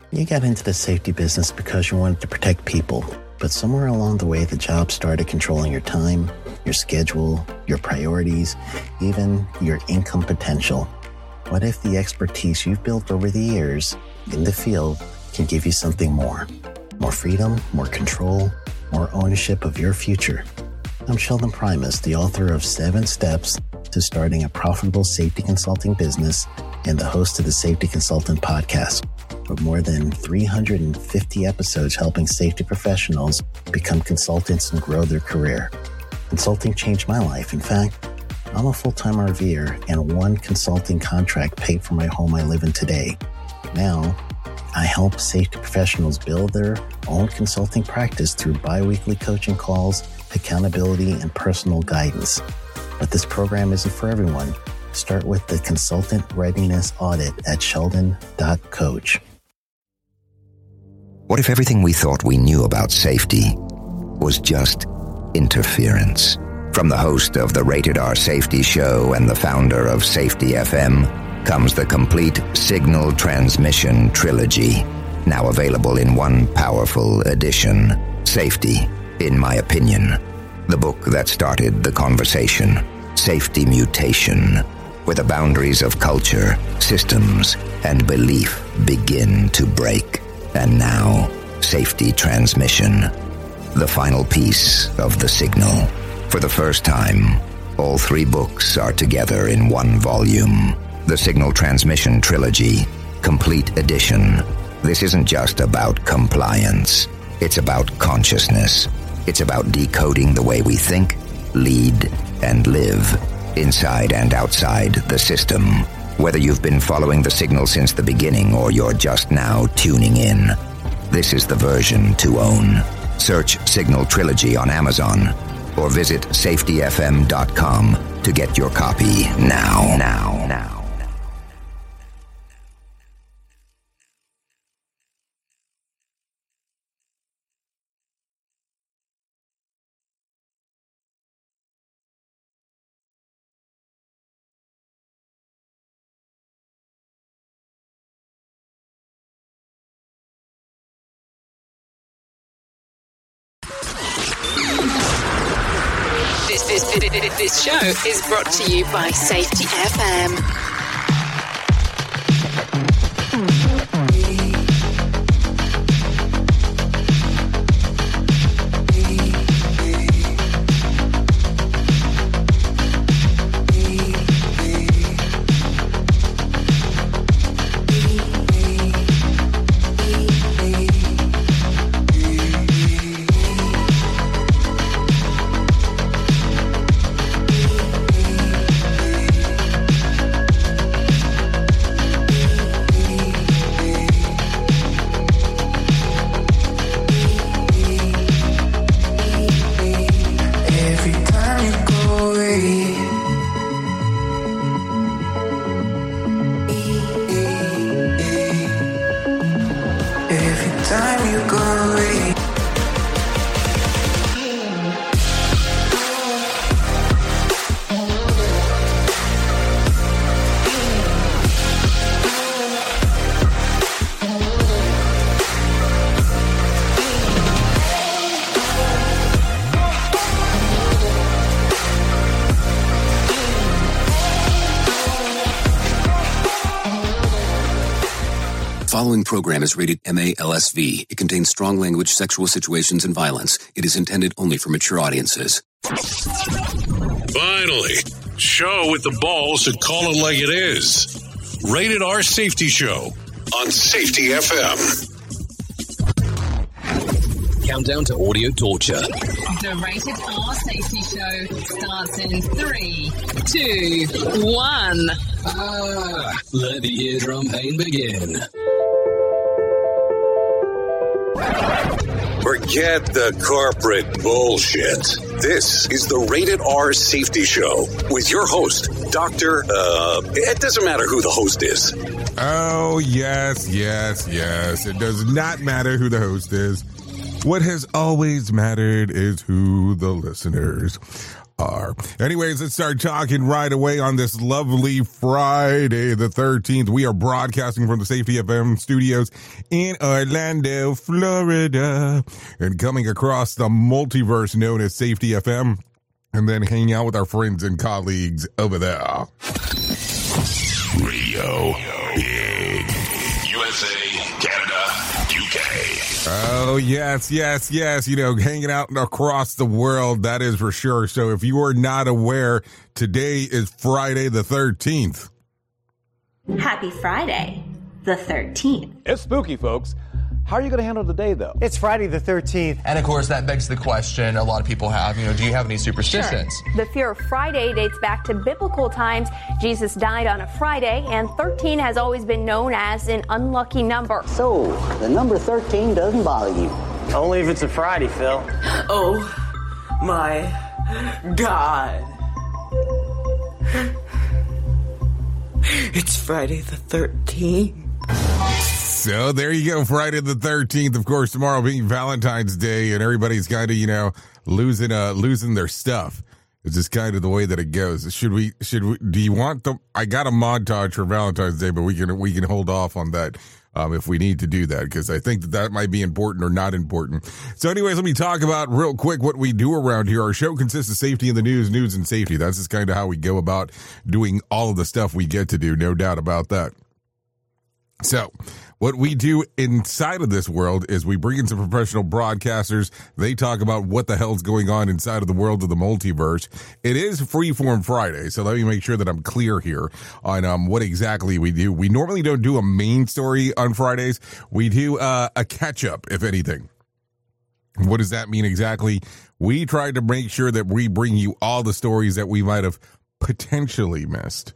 You got into the safety business because you wanted to protect people, but somewhere along the way, the job started controlling your time, your schedule, your priorities, even your income potential. What if the expertise you've built over the years in the field can give you something more? More freedom, more control, more ownership of your future. I'm Sheldon Primus, the author of 7 Steps to Starting a Profitable Safety Consulting Business and the host of the Safety Consultant Podcast, with more than 350 episodes helping safety professionals become consultants and grow their career. Consulting changed my life. In fact, I'm a full-time RVer, and one consulting contract paid for my home I live in today. Now, I help safety professionals build their own consulting practice through bi-weekly coaching calls, accountability, and personal guidance. But this program isn't for everyone. Start with the Consultant Readiness Audit at sheldon.coach. What if everything we thought we knew about safety was just interference? From the host of the Rated R Safety Show and the founder of Safety FM comes the complete Signal Transmission Trilogy, now available in one powerful edition. Safety, in my opinion, the book that started the conversation. Safety Mutation, where the boundaries of culture, systems, and belief begin to break. And now, Safety Transmission, the final piece of the signal. For the first time, all 3 books are together in one volume. The Signal Transmission Trilogy, Complete Edition. This isn't just about compliance. It's about consciousness. It's about decoding the way we think, lead, and live, inside and outside the system. Whether you've been following the signal since the beginning or you're just now tuning in, this is the version to own. Search Signal Trilogy on Amazon or visit safetyfm.com to get your copy now. This show is brought to you by Safety FM. Following program is rated MALSV. It contains strong language, sexual situations, and violence. It is intended only for mature audiences. Finally, show with the balls to call it like it is. Rated R Safety Show on Safety FM. Countdown to audio torture. The Rated R Safety Show starts in 3, 2, 1. Let the eardrum pain begin. Forget the corporate bullshit. This is the Rated R Safety Show with your host, Dr. It doesn't matter who the host is. Oh, yes. It does not matter who the host is. What has always mattered is who the listeners Anyways, let's start talking right away on this lovely Friday the 13th. We are broadcasting from the Safety FM studios in Orlando, Florida, and coming across the multiverse known as Safety FM, and then hanging out with our friends and colleagues over there. Radio Big USA, Canada, UK. Oh, yes. Hanging out across the world, that is for sure. So if you are not aware, today is Friday the 13th. Happy Friday the 13th. It's spooky, folks. How are you going to handle the day, though? It's Friday the 13th. And, of course, that begs the question a lot of people have, do you have any superstitions? Sure. The fear of Friday dates back to biblical times. Jesus died on a Friday, and 13 has always been known as an unlucky number. So, the number 13 doesn't bother you? Only if it's a Friday, Phil. Oh, my God. It's Friday the 13th. So there you go, Friday the 13th. Of course, tomorrow being Valentine's Day, and everybody's kind of, losing their stuff. It's just kind of the way that it goes. Should we, do you want I got a montage for Valentine's Day, but we can hold off on that if we need to do that, because I think that might be important or not important. So anyways, let me talk about real quick what we do around here. Our show consists of safety in the news and safety. That's just kind of how we go about doing all of the stuff we get to do, no doubt about that. So what we do inside of this world is we bring in some professional broadcasters. They talk about what the hell's going on inside of the world of the multiverse. It is Freeform Friday, so let me make sure that I'm clear here on what exactly we do. We normally don't do a main story on Fridays. We do a catch-up, if anything. What does that mean exactly? We try to make sure that we bring you all the stories that we might have potentially missed.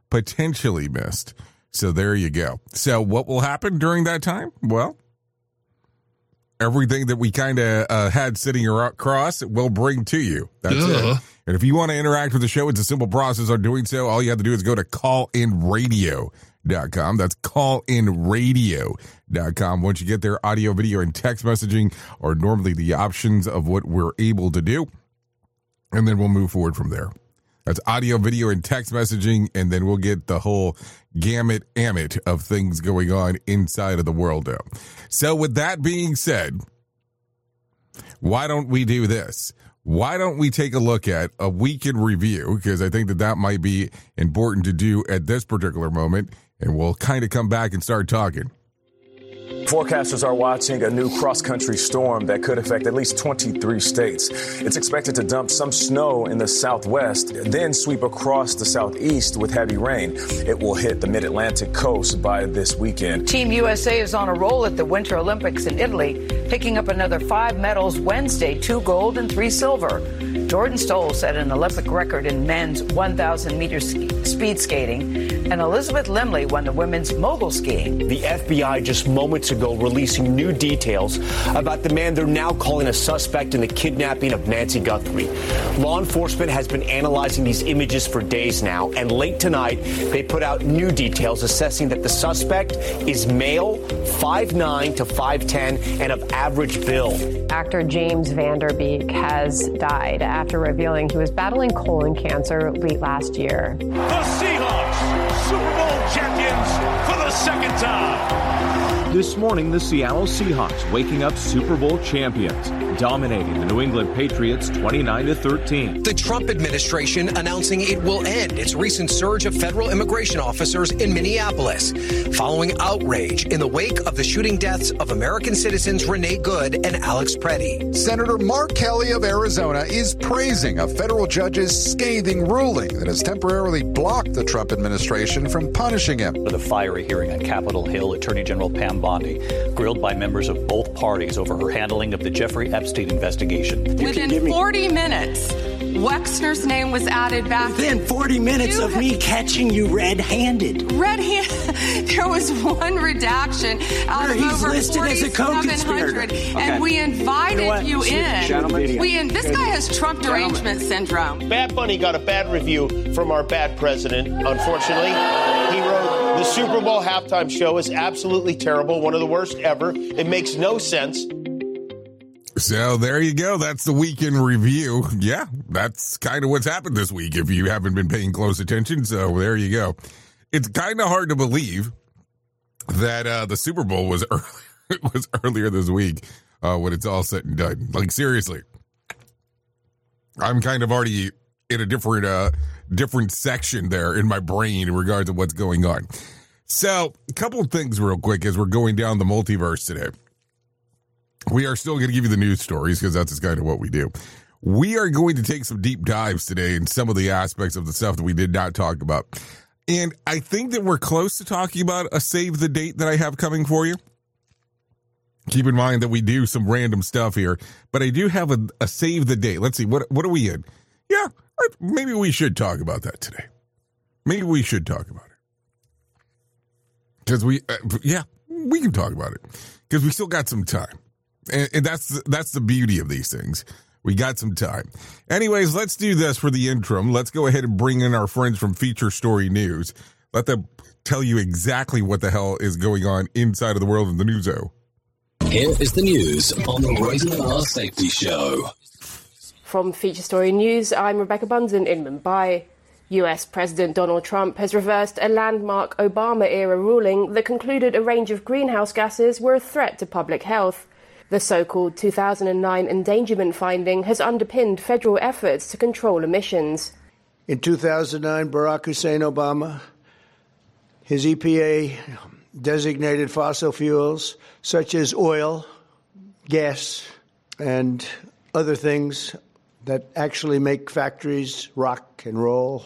So there you go. So what will happen during that time? Well, everything that we kind of had sitting across, we'll bring to you. That's it. And if you want to interact with the show, it's a simple process on doing so. All you have to do is go to callinradio.com. That's callinradio.com. Once you get there, audio, video, and text messaging are normally the options of what we're able to do. And then we'll move forward from there. That's audio, video, and text messaging, and then we'll get the whole gamut of things going on inside of the world now. So with that being said, why don't we do this? Why don't we take a look at a week in review? Because I think that might be important to do at this particular moment, and we'll kind of come back and start talking. Forecasters are watching a new cross-country storm that could affect at least 23 states. It's expected to dump some snow in the southwest, then sweep across the southeast with heavy rain. It will hit the mid-Atlantic coast by this weekend. Team USA is on a roll at the Winter Olympics in Italy, picking up another 5 medals Wednesday, 2 gold and 3 silver. Jordan Stoll set an Olympic record in men's 1,000-meter speed skating, and Elizabeth Limley won the women's mogul skiing. The FBI just moments ago releasing new details about the man they're now calling a suspect in the kidnapping of Nancy Guthrie. Law enforcement has been analyzing these images for days now, and late tonight they put out new details assessing that the suspect is male, 5'9" to 5'10", and of average build. Actor James Van Der Beek has died after revealing he was battling colon cancer late last year. The Seahawks, Super Bowl champions for the second time. This morning, the Seattle Seahawks waking up Super Bowl champions, dominating the New England Patriots 29-13. The Trump administration announcing it will end its recent surge of federal immigration officers in Minneapolis, following outrage in the wake of the shooting deaths of American citizens Renee Good and Alex Preddy. Senator Mark Kelly of Arizona is praising a federal judge's scathing ruling that has temporarily blocked the Trump administration from punishing him. For the fiery hearing on Capitol Hill, Attorney General Pam Bondi grilled by members of both parties over her handling of the Jeffrey Epstein investigation. Within 40 minutes, Wexner's name was added back. Within 40 minutes of me catching you red-handed. There was one redaction out of over 4,700, and we invited you in. This guy has Trump derangement syndrome. Bad Bunny got a bad review from our bad president, unfortunately. He wrote, the Super Bowl halftime show is absolutely terrible, one of the worst ever. It makes no sense. So there you go. That's the weekend review. Yeah, that's kind of what's happened this week if you haven't been paying close attention. So there you go. It's kind of hard to believe that the Super Bowl was earlier this week when it's all said and done. Like, seriously. I'm kind of already in a different section there in my brain in regards to what's going on. So, a couple of things real quick as we're going down the multiverse today. We are still going to give you the news stories because that's just kind of what we do. We are going to take some deep dives today in some of the aspects of the stuff that we did not talk about. And I think that we're close to talking about a save the date that I have coming for you. Keep in mind that we do some random stuff here, but I do have a save the date. Let's see, what are we in? Yeah, maybe we should talk about that today. Maybe we should talk about it. Because we can talk about it. Because we still got some time. And that's the beauty of these things. We got some time. Anyways, let's do this for the interim. Let's go ahead and bring in our friends from Feature Story News. Let them tell you exactly what the hell is going on inside of the world of the news-o. Here is the news on the Rated R Safety Show. From Feature Story News, I'm Rebecca Bunsen in Mumbai. US President Donald Trump has reversed a landmark Obama-era ruling that concluded a range of greenhouse gases were a threat to public health. The so-called 2009 endangerment finding has underpinned federal efforts to control emissions. In 2009, Barack Hussein Obama, his EPA designated fossil fuels such as oil, gas, and other things that actually make factories rock and roll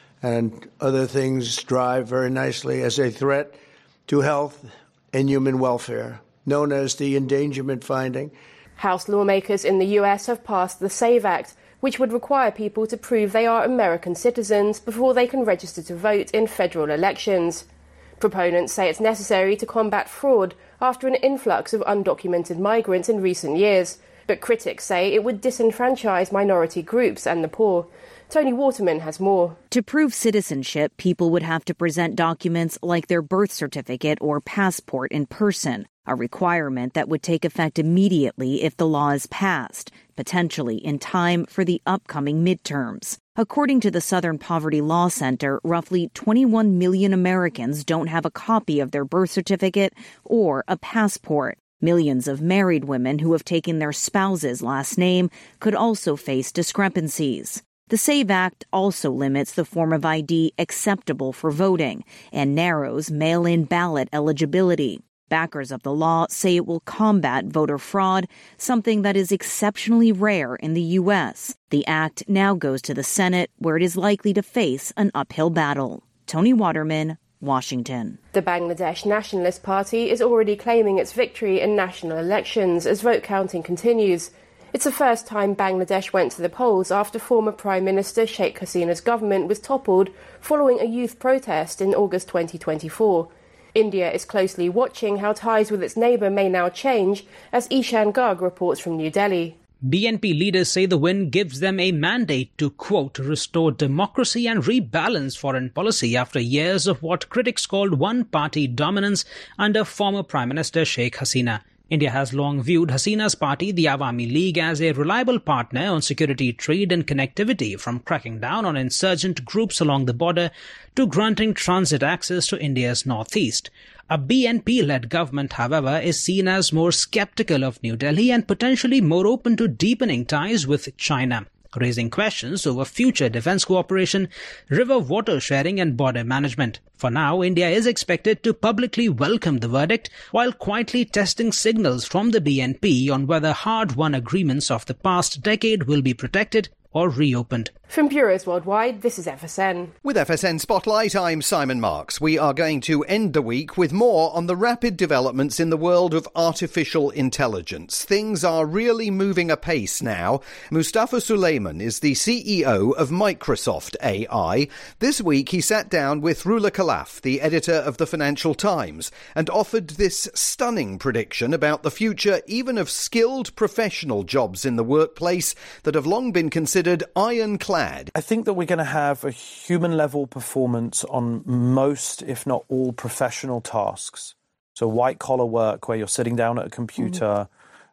and other things drive very nicely as a threat to health and human welfare, known as the endangerment finding. House lawmakers in the U.S. have passed the SAVE Act, which would require people to prove they are American citizens before they can register to vote in federal elections. Proponents say it's necessary to combat fraud after an influx of undocumented migrants in recent years, but critics say it would disenfranchise minority groups and the poor. Tony Waterman has more. To prove citizenship, people would have to present documents like their birth certificate or passport in person, a requirement that would take effect immediately if the law is passed, potentially in time for the upcoming midterms. According to the Southern Poverty Law Center, roughly 21 million Americans don't have a copy of their birth certificate or a passport. Millions of married women who have taken their spouse's last name could also face discrepancies. The SAVE Act also limits the form of ID acceptable for voting and narrows mail-in ballot eligibility. Backers of the law say it will combat voter fraud, something that is exceptionally rare in the U.S. The act now goes to the Senate, where it is likely to face an uphill battle. Tony Waterman, Washington. The Bangladesh Nationalist Party is already claiming its victory in national elections as vote counting continues. It's the first time Bangladesh went to the polls after former Prime Minister Sheikh Hasina's government was toppled following a youth protest in August 2024. India is closely watching how ties with its neighbour may now change, as Ishan Garg reports from New Delhi. BNP leaders say the win gives them a mandate to, quote, restore democracy and rebalance foreign policy after years of what critics called one-party dominance under former Prime Minister Sheikh Hasina. India has long viewed Hasina's party, the Awami League, as a reliable partner on security, trade and connectivity, from cracking down on insurgent groups along the border to granting transit access to India's northeast. A BNP-led government, however, is seen as more skeptical of New Delhi and potentially more open to deepening ties with China, raising questions over future defense cooperation, river water sharing and border management. For now, India is expected to publicly welcome the verdict while quietly testing signals from the BNP on whether hard-won agreements of the past decade will be protected or reopened. From bureaus worldwide, this is FSN. With FSN Spotlight, I'm Simon Marks. We are going to end the week with more on the rapid developments in the world of artificial intelligence. Things are really moving apace now. Mustafa Suleyman is the CEO of Microsoft AI. This week he sat down with Rula Khalaf, the editor of the Financial Times, and offered this stunning prediction about the future even of skilled professional jobs in the workplace that have long been considered ironclad. I think that we're going to have a human-level performance on most, if not all, professional tasks. So white-collar work where you're sitting down at a computer,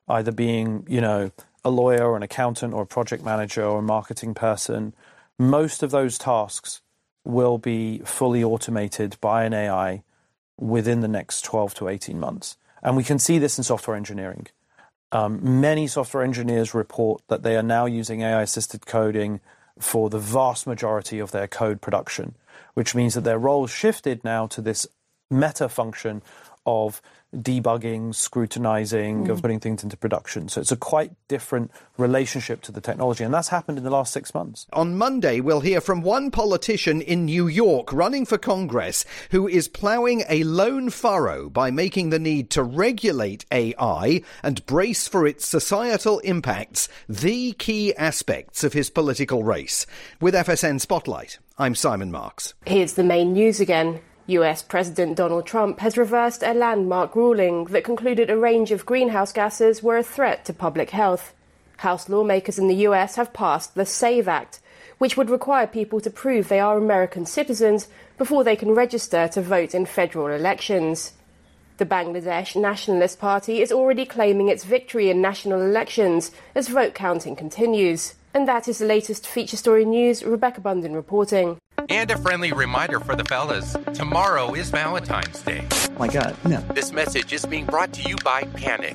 either being, a lawyer or an accountant or a project manager or a marketing person, most of those tasks will be fully automated by an AI within the next 12 to 18 months. And we can see this in software engineering. Many software engineers report that they are now using AI-assisted coding for the vast majority of their code production, which means that their roles shifted now to this meta function of debugging, scrutinizing, of putting things into production. So it's a quite different relationship to the technology, and that's happened in the last 6 months. On Monday, we'll hear from one politician in New York running for Congress who is ploughing a lone furrow by making the need to regulate AI and brace for its societal impacts the key aspects of his political race. With FSN Spotlight, I'm Simon Marks. Here's the main news again. US President Donald Trump has reversed a landmark ruling that concluded a range of greenhouse gases were a threat to public health. House lawmakers in the US have passed the SAVE Act, which would require people to prove they are American citizens before they can register to vote in federal elections. The Bangladesh Nationalist Party is already claiming its victory in national elections as vote counting continues. And that is the latest feature story news. Rebecca Bunden reporting. And a friendly reminder for the fellas, tomorrow is Valentine's Day. My God, no. This message is being brought to you by Panic.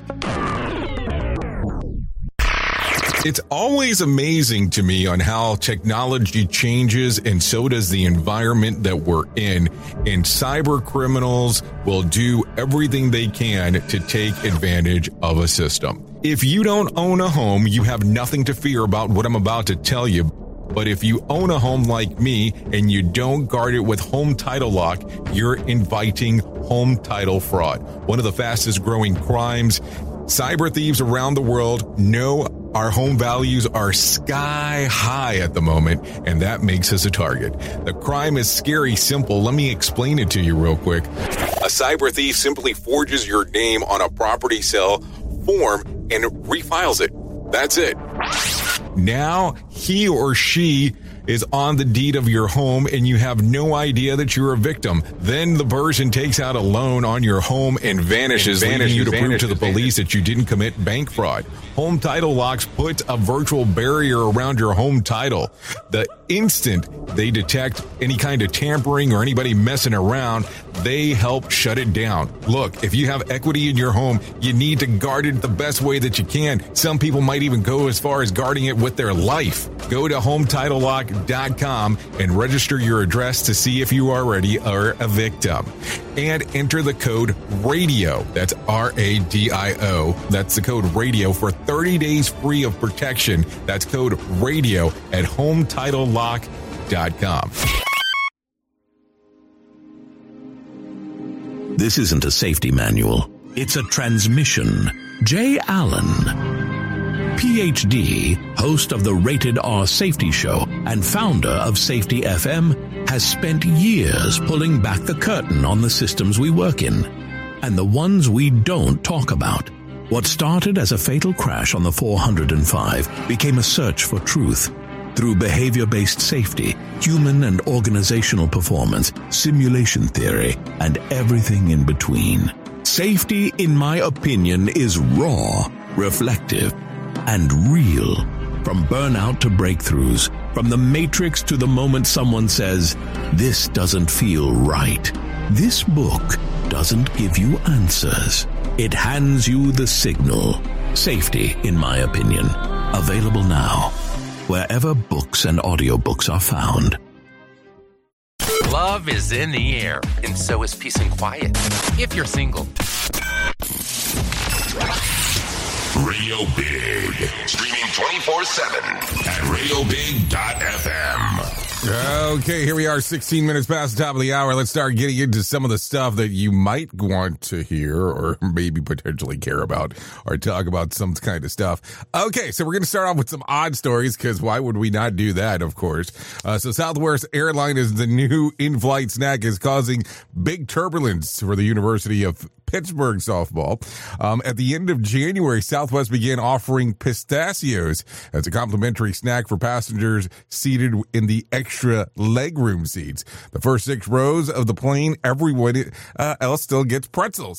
It's always amazing to me on how technology changes, and so does the environment that we're in. And cyber criminals will do everything they can to take advantage of a system. If you don't own a home, you have nothing to fear about what I'm about to tell you. But if you own a home like me and you don't guard it with Home Title Lock, you're inviting home title fraud. One of the fastest growing crimes. Cyber thieves around the world know our home values are sky high at the moment, and that makes us a target. The crime is scary simple. Let me explain it to you real quick. A cyber thief simply forges your name on a property sale form and refiles it. That's it. Now he or she is on the deed of your home and you have no idea that you're a victim. Then the person takes out a loan on your home and vanishes, leaving you to prove to the police that you didn't commit bank fraud. Home Title Locks puts a virtual barrier around your home title. The instant they detect any kind of tampering or anybody messing around, they help shut it down. Look, if you have equity in your home, you need to guard it the best way that you can. Some people might even go as far as guarding it with their life. Go to HometitleLock.com and register your address to see if you already are a victim. And enter the code RADIO. That's RADIO. That's the code RADIO for 30 days free of protection. That's code RADIO at HometitleLock.com. This isn't a safety manual. It's a transmission. Jay Allen, PhD, host of the Rated R Safety Show and founder of Safety FM, has spent years pulling back the curtain on the systems we work in and the ones we don't talk about. What started as a fatal crash on the 405 became a search for truth. Through behavior-based safety, human and organizational performance, simulation theory, and everything in between. Safety, in my opinion, is raw, reflective, and real. From burnout to breakthroughs, from the matrix to the moment someone says, "This doesn't feel right." This book doesn't give you answers. It hands you the signal. Safety, in my opinion. Available now, wherever books and audiobooks are found. Love is in the air, and so is peace and quiet. If you're single. Radio Big. Streaming 24/7 at RadioBig.fm. Okay, here we are, 16 minutes past the top of the hour. Let's start getting into some of the stuff that you might want to hear or maybe potentially care about or talk about some kind of stuff. Okay, so we're going to start off with some odd stories because why would we not do that, of course? So Southwest Airlines is the new in-flight snack is causing big turbulence for the University of Pittsburgh softball. At the end of January, Southwest began offering pistachios as a complimentary snack for passengers seated in the extra legroom seats. The first 6 rows of the plane, everyone else still gets pretzels.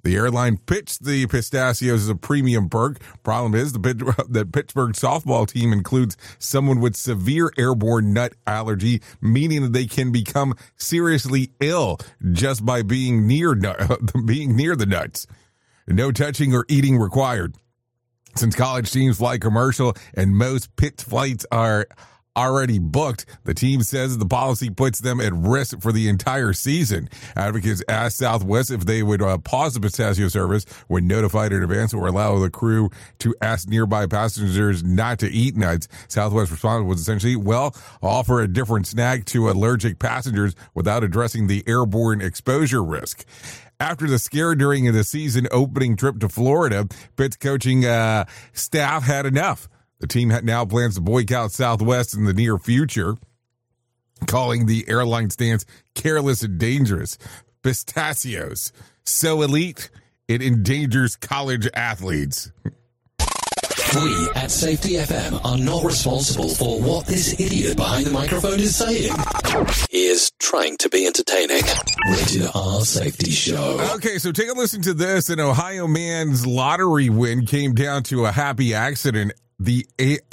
The airline pitched the pistachios as a premium perk. Problem is, the Pittsburgh softball team includes someone with severe airborne nut allergy, meaning that they can become seriously ill just by being near the nuts. No touching or eating required. Since college teams fly commercial and most Pitt flights are already booked, the team says the policy puts them at risk for the entire season. Advocates asked Southwest if they would pause the pistachio service when notified in advance or allow the crew to ask nearby passengers not to eat nuts. Southwest response was essentially, offer a different snack to allergic passengers without addressing the airborne exposure risk. After the scare during the season opening trip to Florida, Pitt's coaching staff had enough. The team now plans to boycott Southwest in the near future, calling the airline stance careless and dangerous. Pistachios, so elite, it endangers college athletes. We at Safety FM are not responsible for what this idiot behind the microphone is saying. He is trying to be entertaining. Rated R Safety Show. Okay, so take a listen to this. An Ohio man's lottery win came down to a happy accident. The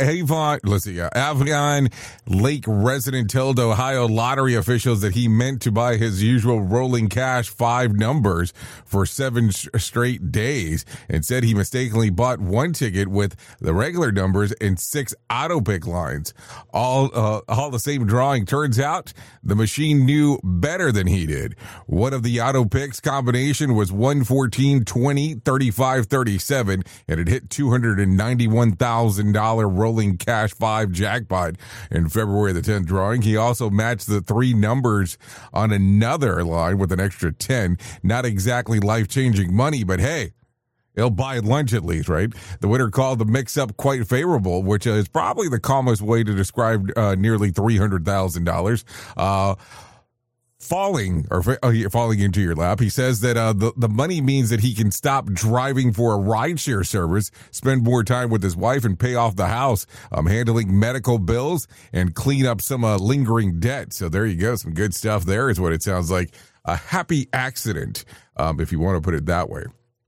Avon Lake resident told Ohio lottery officials that he meant to buy his usual rolling cash 5 numbers for 7 straight days and said he mistakenly bought 1 ticket with the regular numbers and 6 auto pick lines. All the same drawing. Turns out the machine knew better than he did. One of the auto picks combination was 1, 14, 20, 35, 37, and it hit $291,000 rolling cash 5 jackpot in February the 10th drawing. He also matched the 3 numbers on another line with an extra 10. Not exactly life-changing money, but hey, he'll buy lunch at least, right? The winner called the mix-up quite favorable, which is probably the calmest way to describe nearly $300,000. Falling into your lap. He says that the money means that he can stop driving for a rideshare service, spend more time with his wife, and pay off the house, handling medical bills, and clean up some lingering debt. So there you go. Some good stuff there is what it sounds like. A happy accident, if you want to put it that way.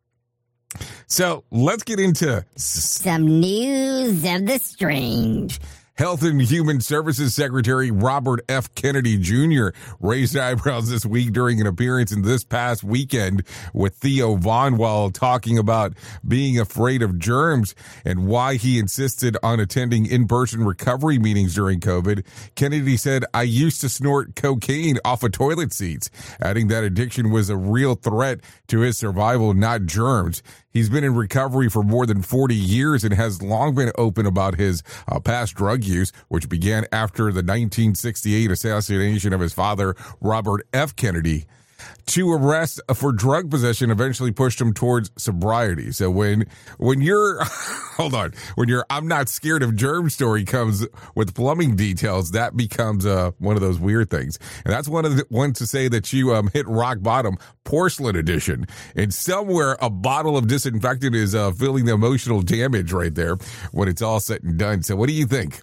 So let's get into some news of the strange. Health and Human Services Secretary Robert F. Kennedy Jr. raised eyebrows this week during an appearance in this past weekend with Theo Vaughn while talking about being afraid of germs and why he insisted on attending in-person recovery meetings during COVID. Kennedy said, "I used to snort cocaine off of toilet seats," adding that addiction was a real threat to his survival, not germs. He's been in recovery for more than 40 years and has long been open about his past drug use, which began after the 1968 assassination of his father, Robert F. Kennedy. 2 arrests for drug possession eventually pushed him towards sobriety. So when you're, when your "I'm not scared of germs" story comes with plumbing details, that becomes one of those weird things. And that's one of the ones to say that you hit rock bottom, porcelain edition. And somewhere a bottle of disinfectant is feeling the emotional damage right there when it's all said and done. So what do you think?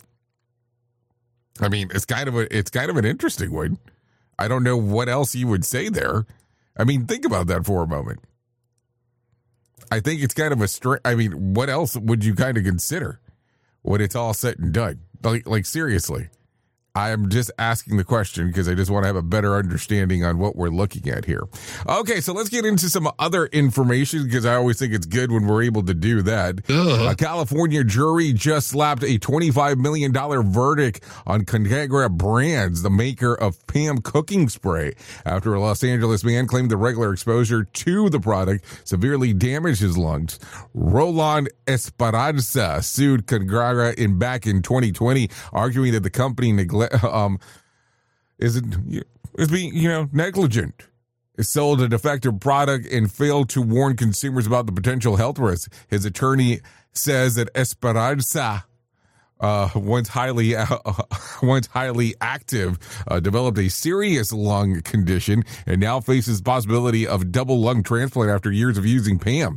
I mean, it's kind of an interesting one. I don't know what else you would say there. I mean, think about that for a moment. I think it's kind of what else would you kind of consider when it's all said and done? Like seriously. I am just asking the question because I just want to have a better understanding on what we're looking at here. Okay, so let's get into some other information because I always think it's good when we're able to do that. A California jury just slapped a $25 million verdict on Conagra Brands, the maker of Pam cooking spray, after a Los Angeles man claimed the regular exposure to the product severely damaged his lungs. Roland Esperanza sued Conagra back in 2020, arguing that the company is being negligent. It sold a defective product and failed to warn consumers about the potential health risks. His attorney says that Esperanza, once highly active, developed a serious lung condition and now faces possibility of double lung transplant after years of using Pam.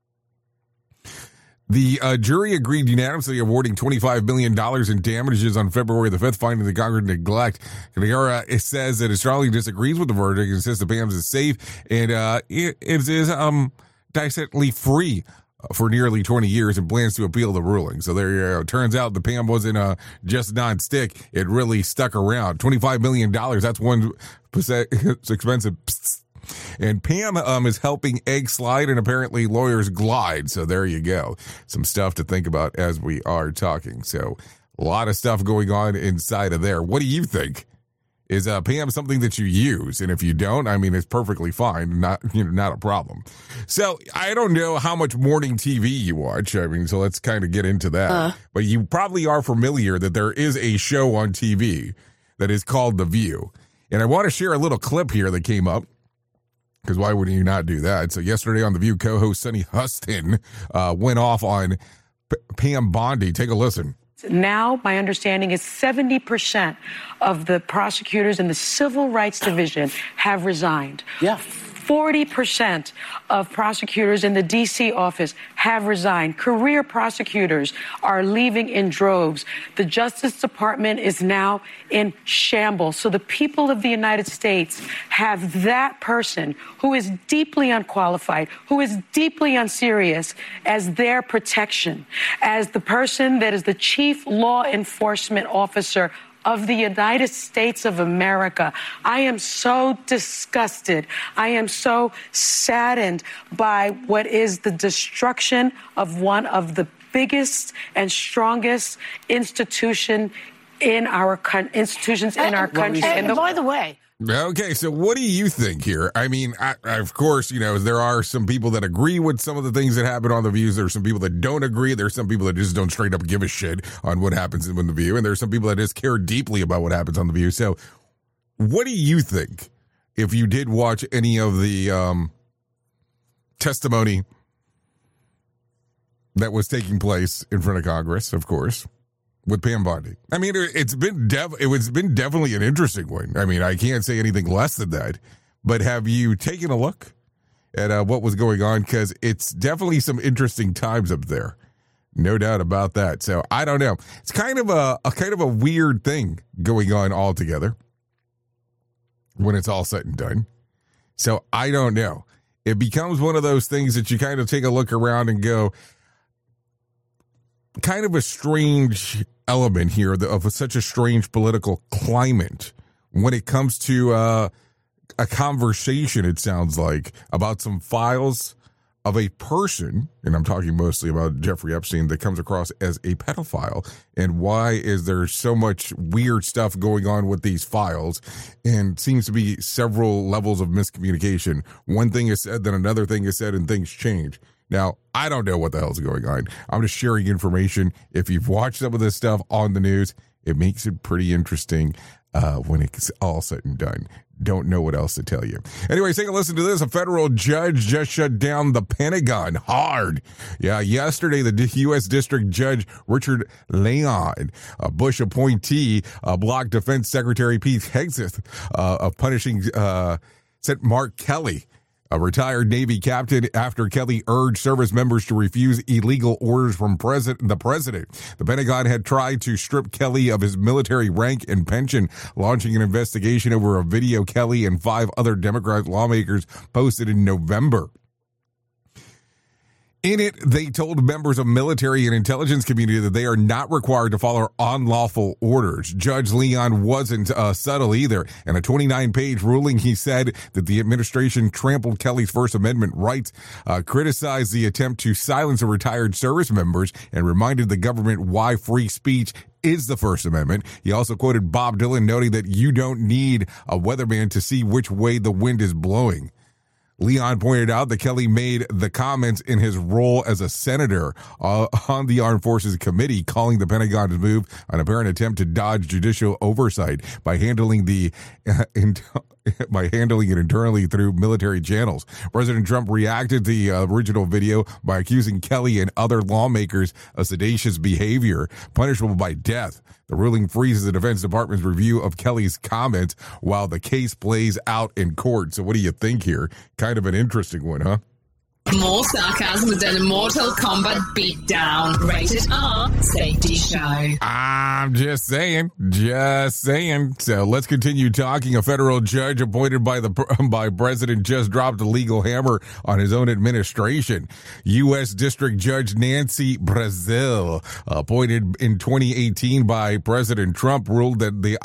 The jury agreed unanimously, awarding $25 million in damages on February the 5th, finding the Congress neglect. Conagra says that it strongly disagrees with the verdict and says the Pam's is safe and it is dissently free for nearly 20 years and plans to appeal the ruling. So there you go. Turns out the Pam wasn't just non-stick. It really stuck around. $25 million. That's one expensive. And Pam is helping egg slide and apparently lawyers glide. So there you go. Some stuff to think about as we are talking. So a lot of stuff going on inside of there. What do you think? Is Pam something that you use? And if you don't, I mean, it's perfectly fine. Not a problem. So I don't know how much morning TV you watch. I mean, so let's kind of get into that. But you probably are familiar that there is a show on TV that is called The View. And I want to share a little clip here that came up, because why would you not do that? So yesterday on The View, co-host Sunny Huston went off on Pam Bondi. Take a listen. Now, my understanding is 70% of the prosecutors in the Civil Rights Division have resigned. Yeah. 40% of prosecutors in the D.C. office have resigned. Career prosecutors are leaving in droves. The Justice Department is now in shambles. So the people of the United States have that person who is deeply unqualified, who is deeply unserious, as their protection, as the person that is the chief law enforcement officer of the United States of America. I am so disgusted. I am so saddened by what is the destruction of one of the biggest and strongest institutions in our country. And by the way, okay, so what do you think here? I mean, of course, there are some people that agree with some of the things that happen on The View. There's some people that don't agree. There's some people that just don't straight up give a shit on what happens in The View. And there's some people that just care deeply about what happens on The View. So what do you think, if you did watch any of the testimony that was taking place in front of Congress, of course, with Pam Bondi? I mean, it's been definitely an interesting one. I mean, I can't say anything less than that. But have you taken a look at what was going on? Because it's definitely some interesting times up there, no doubt about that. So I don't know. It's kind of a weird thing going on altogether when it's all said and done. So I don't know. It becomes one of those things that you kind of take a look around and go, kind of a strange element here of such a strange political climate when it comes to a conversation, it sounds like, about some files of a person, and I'm talking mostly about Jeffrey Epstein, that comes across as a pedophile. And why is there so much weird stuff going on with these files? And seems to be several levels of miscommunication. One thing is said, then another thing is said, and things change. Now, I don't know what the hell's going on. I'm just sharing information. If you've watched some of this stuff on the news, it makes it pretty interesting when it's all said and done. Don't know what else to tell you. Anyways, take a listen to this. A federal judge just shut down the Pentagon hard. Yeah, yesterday, the U.S. District Judge Richard Leon, a Bush appointee, blocked Defense Secretary Pete Hegseth of punishing Mark Kelly, a retired Navy captain, after Kelly urged service members to refuse illegal orders from the president. The Pentagon had tried to strip Kelly of his military rank and pension, launching an investigation over a video Kelly and 5 other Democrat lawmakers posted in November. In it, they told members of military and intelligence community that they are not required to follow unlawful orders. Judge Leon wasn't subtle either. In a 29-page ruling, he said that the administration trampled Kelly's First Amendment rights, criticized the attempt to silence retired service members, and reminded the government why free speech is the First Amendment. He also quoted Bob Dylan, noting that you don't need a weatherman to see which way the wind is blowing. Leon pointed out that Kelly made the comments in his role as a senator on the Armed Forces Committee, calling the Pentagon's move an apparent attempt to dodge judicial oversight by handling it internally through military channels. President Trump reacted to the original video by accusing Kelly and other lawmakers of seditious behavior, punishable by death. The ruling freezes the Defense Department's review of Kelly's comments while the case plays out in court. So what do you think here? Kind of an interesting one, huh? More sarcasm than a Mortal Kombat beatdown. Rated R Safety Show. I'm just saying. So let's continue talking. A federal judge appointed by President just dropped a legal hammer on his own administration. U.S. District Judge Nancy Brazel, appointed in 2018 by President Trump, ruled that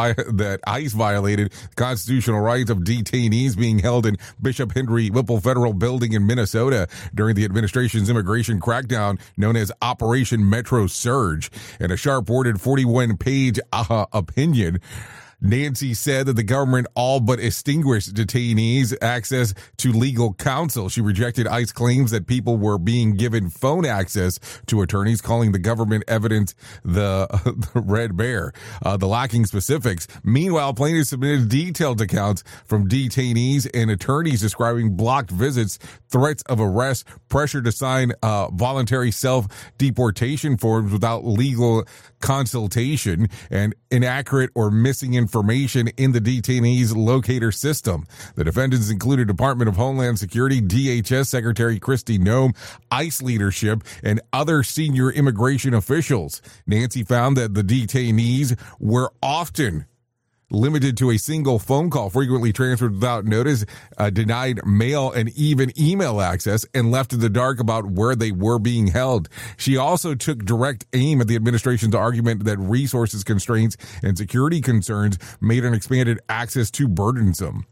ICE violated constitutional rights of detainees being held in Bishop Henry Whipple Federal Building in Minnesota during the administration's immigration crackdown known as Operation Metro Surge. In a sharp-worded 41-page opinion, Nancy said that the government all but extinguished detainees' access to legal counsel. She rejected ICE claims that people were being given phone access to attorneys, calling the government evidence the red bear, the lacking specifics. Meanwhile, plaintiffs submitted detailed accounts from detainees and attorneys describing blocked visits, threats of arrest, pressure to sign voluntary self-deportation forms without legal consultation, and inaccurate or missing information in the detainees locator system. The defendants included Department of Homeland Security, DHS Secretary Kristi Noem, ICE leadership, and other senior immigration officials. Nancy found that the detainees were often limited to a single phone call, frequently transferred without notice, denied mail and even email access, and left in the dark about where they were being held. She also took direct aim at the administration's argument that resources constraints and security concerns made an expanded access too burdensome.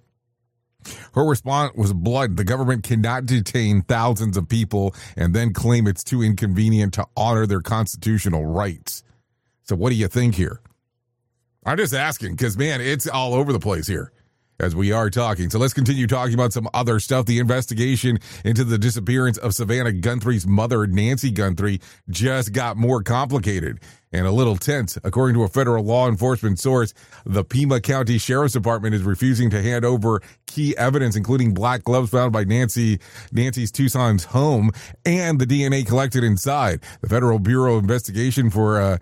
Her response was blunt. The government cannot detain thousands of people and then claim it's too inconvenient to honor their constitutional rights. So what do you think here? I'm just asking because, man, it's all over the place here as we are talking. So let's continue talking about some other stuff. The investigation into the disappearance of Savannah Guthrie's mother, Nancy Guthrie, just got more complicated and a little tense. According to a federal law enforcement source, the Pima County Sheriff's Department is refusing to hand over key evidence, including black gloves found by Nancy's Tucson's home and the DNA collected inside. The Federal Bureau of Investigation for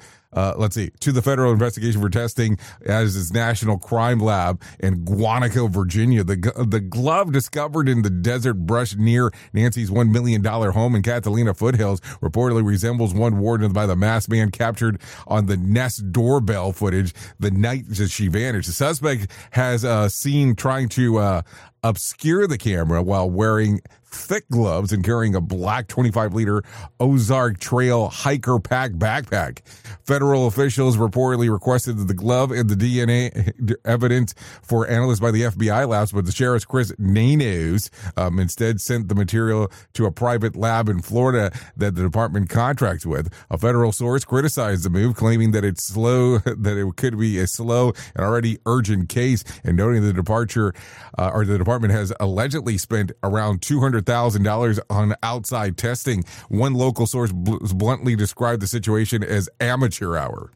to the Federal Investigation for Testing as its National Crime Lab in Guanaco, Virginia. The glove discovered in the desert brush near Nancy's $1 million home in Catalina Foothills reportedly resembles one worn by the masked man captured on the Nest doorbell footage the night that she vanished. The suspect has seen trying to obscure the camera while wearing thick gloves and carrying a black 25-liter Ozark Trail hiker pack backpack. Federal officials reportedly requested that the glove and the DNA evidence for analysis by the FBI labs, but the sheriff's Chris Nanos instead sent the material to a private lab in Florida that the department contracts with. A federal source criticized the move, claiming that it's slow, that it could be a slow and already urgent case, and noting the department has allegedly spent around $200,000 on outside testing. One local source bluntly described the situation as amateur hour.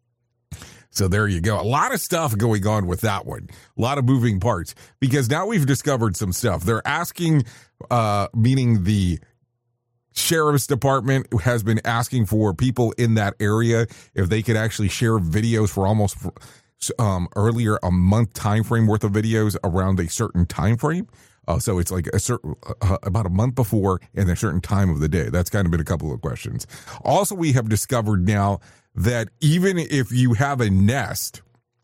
So there you go. A lot of stuff going on with that one. A lot of moving parts because now we've discovered some stuff. They're asking, meaning the Sheriff's Department has been asking for people in that area if they could actually share videos for almost earlier a month time frame worth of videos around a certain time frame. So it's like a certain about a month before and a certain time of the day. That's kind of been a couple of questions. Also, we have discovered now that even if you have a Nest,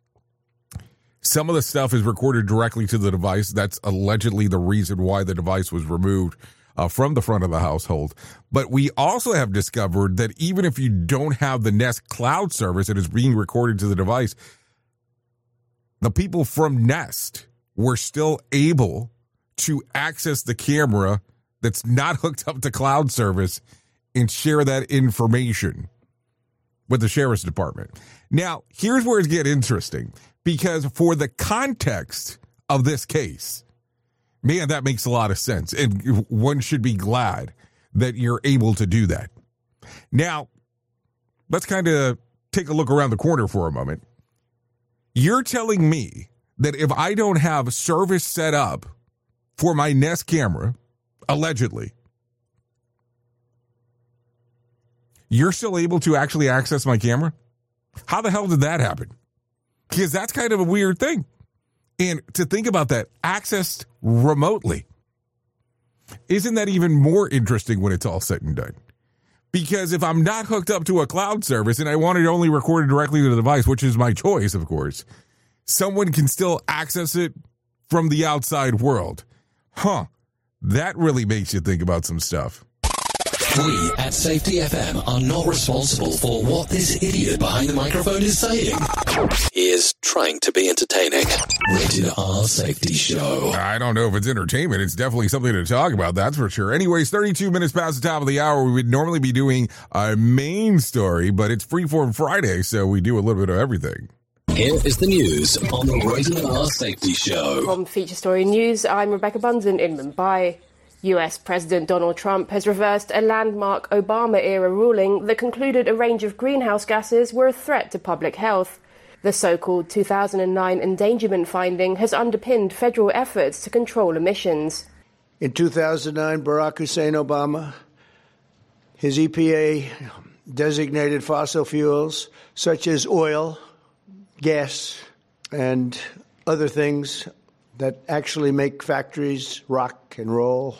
some of the stuff is recorded directly to the device. That's allegedly the reason why the device was removed from the front of the household. But we also have discovered that even if you don't have the Nest cloud service and it's being recorded to the device, the people from Nest were still able to access the camera that's not hooked up to cloud service and share that information with the Sheriff's Department. Now, here's where it gets interesting, because for the context of this case, man, that makes a lot of sense. And one should be glad that you're able to do that. Now, let's kind of take a look around the corner for a moment. You're telling me that if I don't have service set up for my Nest camera, allegedly, you're still able to actually access my camera? How the hell did that happen? Because that's kind of a weird thing. And to think about that, accessed remotely. Isn't that even more interesting when it's all said and done? Because if I'm not hooked up to a cloud service and I want it only recorded directly to the device, which is my choice, of course, someone can still access it from the outside world. That really makes you think about some stuff. We at Safety FM are not responsible for what this idiot behind the microphone is saying. He is trying to be entertaining. Rated R Safety Show. I don't know if it's entertainment. It's definitely something to talk about, that's for sure. Anyways, 32 minutes past the top of the hour. We would normally be doing our main story, but it's Freeform Friday, so we do a little bit of everything. Here is the news on the Rated R Safety Show. From Feature Story News, I'm Rebecca Bunsen in Mumbai. US President Donald Trump has reversed a landmark Obama-era ruling that concluded a range of greenhouse gases were a threat to public health. The so-called 2009 endangerment finding has underpinned federal efforts to control emissions. In 2009, Barack Hussein Obama, his EPA designated fossil fuels such as oil, gas, and other things that actually make factories rock and roll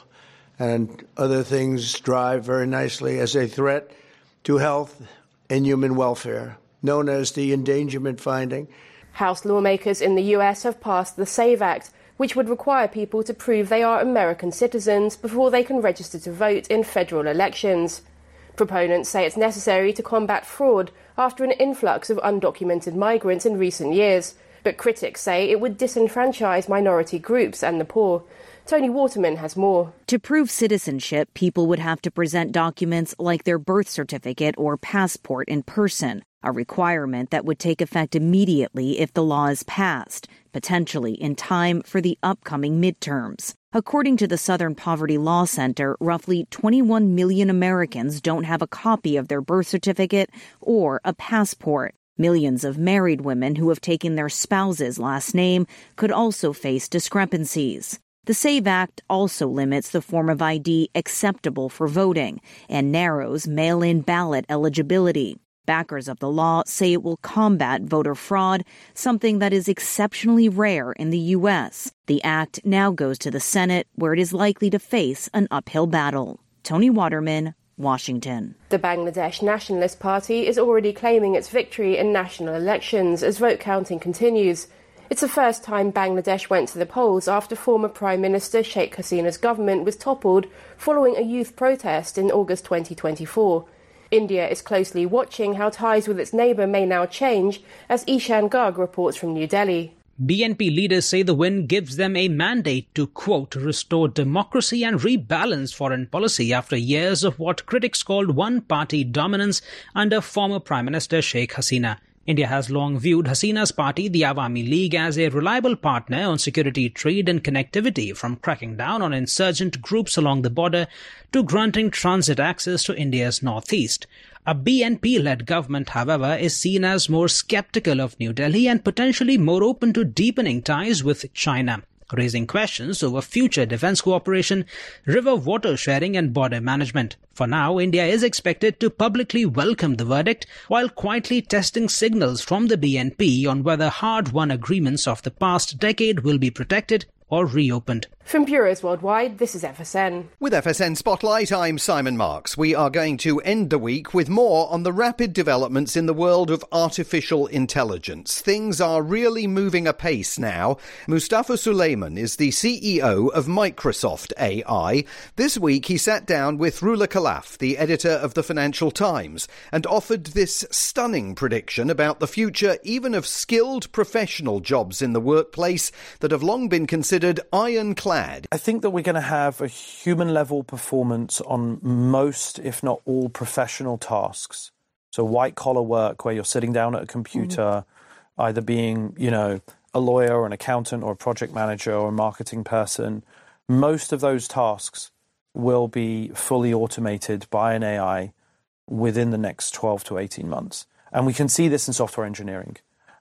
and other things drive very nicely as a threat to health and human welfare, known as the endangerment finding. House lawmakers in the US have passed the SAVE Act, which would require people to prove they are American citizens before they can register to vote in federal elections. Proponents say it's necessary to combat fraud after an influx of undocumented migrants in recent years, but critics say it would disenfranchise minority groups and the poor. Tony Waterman has more. To prove citizenship, people would have to present documents like their birth certificate or passport in person, a requirement that would take effect immediately if the law is passed, potentially in time for the upcoming midterms. According to the Southern Poverty Law Center, roughly 21 million Americans don't have a copy of their birth certificate or a passport. Millions of married women who have taken their spouse's last name could also face discrepancies. The SAVE Act also limits the form of ID acceptable for voting and narrows mail-in ballot eligibility. Backers of the law say it will combat voter fraud, something that is exceptionally rare in the U.S. The act now goes to the Senate, where it is likely to face an uphill battle. Tony Waterman, Washington. The Bangladesh Nationalist Party is already claiming its victory in national elections as vote counting continues. It's the first time Bangladesh went to the polls after former Prime Minister Sheikh Hasina's government was toppled following a youth protest in August 2024. India is closely watching how ties with its neighbour may now change, as Ishan Garg reports from New Delhi. BNP leaders say the win gives them a mandate to, quote, restore democracy and rebalance foreign policy after years of what critics called one-party dominance under former Prime Minister Sheikh Hasina. India has long viewed Hasina's party, the Awami League, as a reliable partner on security, trade and connectivity, from cracking down on insurgent groups along the border to granting transit access to India's northeast. A BNP-led government, however, is seen as more skeptical of New Delhi and potentially more open to deepening ties with China, raising questions over future defense cooperation, river water sharing and border management. For now, India is expected to publicly welcome the verdict while quietly testing signals from the BNP on whether hard-won agreements of the past decade will be protected or reopened. From bureaus worldwide, this is FSN. With FSN Spotlight, I'm Simon Marks. We are going to end the week with more on the rapid developments in the world of artificial intelligence. Things are really moving apace now. Mustafa Suleyman is the CEO of Microsoft AI. This week he sat down with Rula Khalaf, the editor of the Financial Times, and offered this stunning prediction about the future even of skilled professional jobs in the workplace that have long been considered ironclad. I think that we're going to have a human-level performance on most, if not all, professional tasks. So white-collar work where you're sitting down at a computer, either being, a lawyer or an accountant or a project manager or a marketing person. Most of those tasks will be fully automated by an AI within the next 12 to 18 months. And we can see this in software engineering.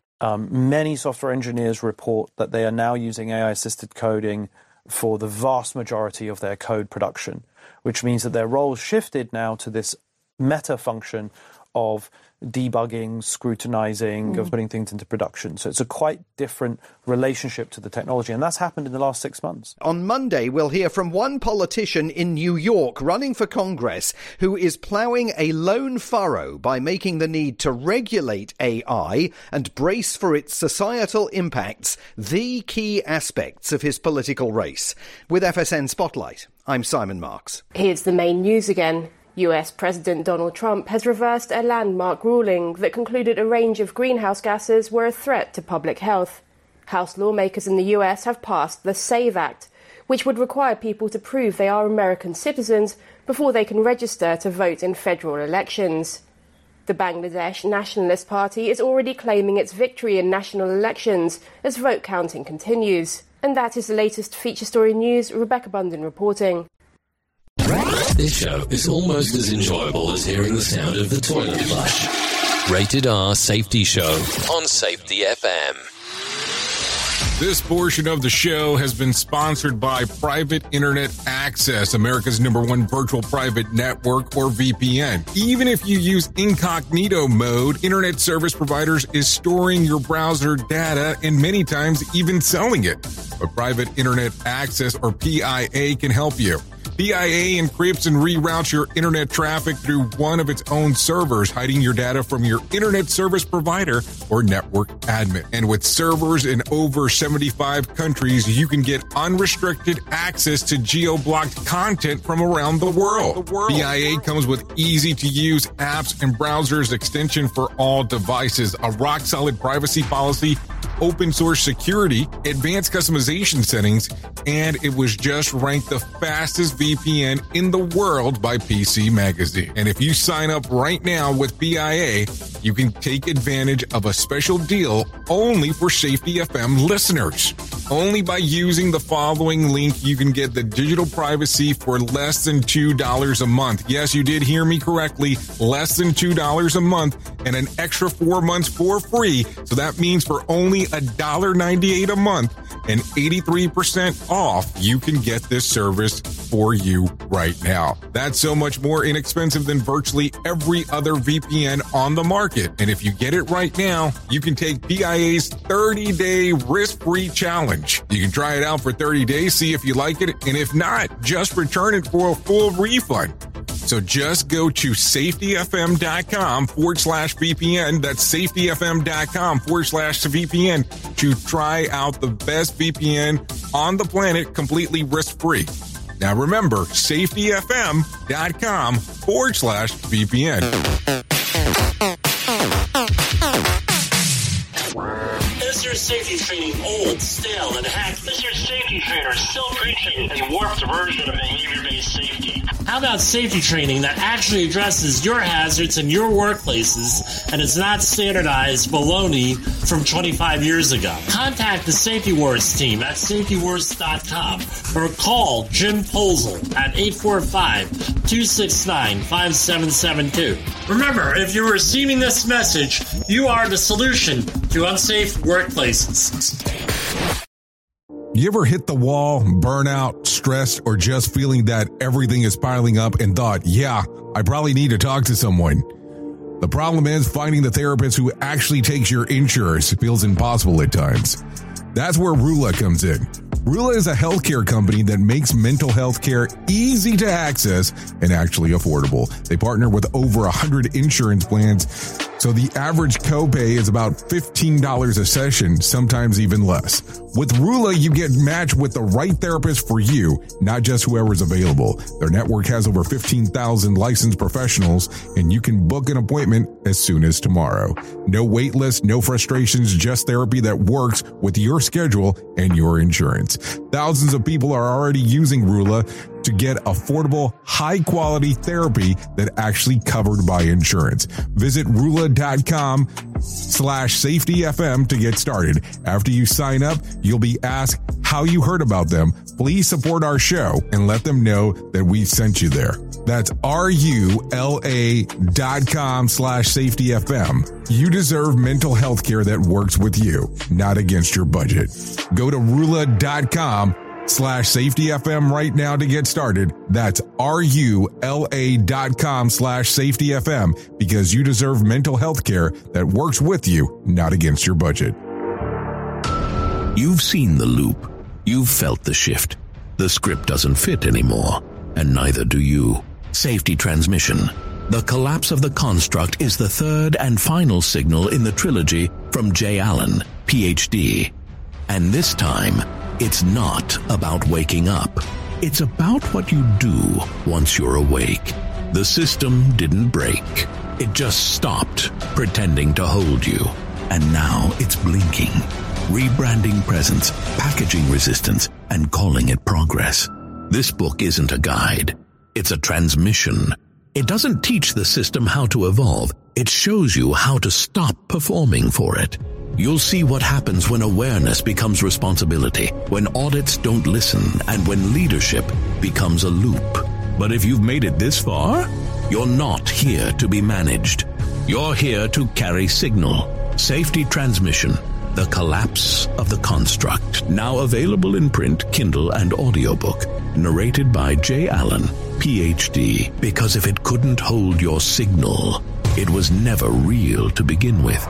Many software engineers report that they are now using AI-assisted coding for the vast majority of their code production, which means that their roles shifted now to this meta function of debugging, scrutinizing, of putting things into production. So it's a quite different relationship to the technology, and that's happened in the last 6 months. On Monday, we'll hear from one politician in New York running for Congress who is ploughing a lone furrow by making the need to regulate AI and brace for its societal impacts the key aspects of his political race. With FSN Spotlight, I'm Simon Marks. Here's the main news again. US President Donald Trump has reversed a landmark ruling that concluded a range of greenhouse gases were a threat to public health. House lawmakers in the US have passed the SAVE Act, which would require people to prove they are American citizens before they can register to vote in federal elections. The Bangladesh Nationalist Party is already claiming its victory in national elections as vote counting continues. And that is the latest feature story news. Rebecca Bunden reporting. This show is almost as enjoyable as hearing the sound of the toilet flush. Rated R Safety Show on Safety FM. This portion of the show has been sponsored by Private Internet Access, America's #1 virtual private network, or VPN. Even if you use incognito mode, internet service providers is storing your browser data and many times even selling it. But Private Internet Access, or PIA, can help you. PIA encrypts and reroutes your internet traffic through one of its own servers, hiding your data from your internet service provider or network admin. And with servers in over 75 countries, you can get unrestricted access to geo-blocked content from around the world. PIA comes with easy-to-use apps and browsers extension for all devices, a rock-solid privacy policy, open source security, advanced customization settings, and it was just ranked the fastest VPN in the world by PC Magazine. And if you sign up right now with PIA, you can take advantage of a special deal only for Safety FM listeners. Only by using the following link, you can get the digital privacy for less than $2 a month. Yes, you did hear me correctly, less than $2 a month, and an extra 4 months for free. So that means for only $1.98 a month and 83% off, you can get this service for you right now. That's so much more inexpensive than virtually every other VPN on the market. And if you get it right now, you can take PIA's 30-day risk-free challenge. You can try it out for 30 days, see if you like it, and if not, just return it for a full refund. So just go to safetyfm.com/VPN. That's safetyfm.com/VPN to try out the best VPN on the planet completely risk-free. Now remember, safetyfm.com/VPN. Is your safety training old, stale, and hacked? Is your safety trainer still preaching a warped version of behavior-based safety? How about safety training that actually addresses your hazards in your workplaces and is not standardized baloney from 25 years ago? Contact the Safety Wars team at safetywars.com or call Jim Posel at 845-269-5772. Remember, if you're receiving this message, you are the solution to unsafe workplaces. You ever hit the wall, burnout, stressed, or just feeling that everything is piling up and thought, yeah, I probably need to talk to someone? The problem is finding the therapist who actually takes your insurance feels impossible at times. That's where Rula comes in. Rula is a healthcare company that makes mental health care easy to access and actually affordable. They partner with over 100 insurance plans, so the average copay is about $15 a session, sometimes even less. With Rula, you get matched with the right therapist for you, not just whoever's available. Their network has over 15,000 licensed professionals, and you can book an appointment as soon as tomorrow. No wait list, no frustrations, just therapy that works with your schedule and your insurance. Thousands of people are already using Rula to get affordable, high-quality therapy that actually covered by insurance. Visit Rula.com/safetyfm to get started. After you sign up, you'll be asked how you heard about them. Please support our show and let them know that we sent you there. That's RULA.com/safetyfm. You deserve mental health care that works with you, not against your budget. Go to Rula.com RULA.com/safetyfm right now to get started. That's RULA.com/safetyfm, because you deserve mental health care that works with you, not against your budget. You've seen the loop. You've felt the shift. The script doesn't fit anymore, and neither do you. Safety Transmission. The collapse of the construct is the third and final signal in the trilogy from Jay Allen, PhD. And this time, it's not about waking up. It's about what you do once you're awake. The system didn't break. It just stopped pretending to hold you. And now it's blinking, rebranding presence, packaging resistance, and calling it progress. This book isn't a guide. It's a transmission. It doesn't teach the system how to evolve. It shows you how to stop performing for it. You'll see what happens when awareness becomes responsibility, when audits don't listen, and when leadership becomes a loop. But if you've made it this far, you're not here to be managed. You're here to carry signal. Safety Transmission. The Collapse of the Construct. Now available in print, Kindle, and audiobook. Narrated by Jay Allen, PhD. Because if it couldn't hold your signal, it was never real to begin with.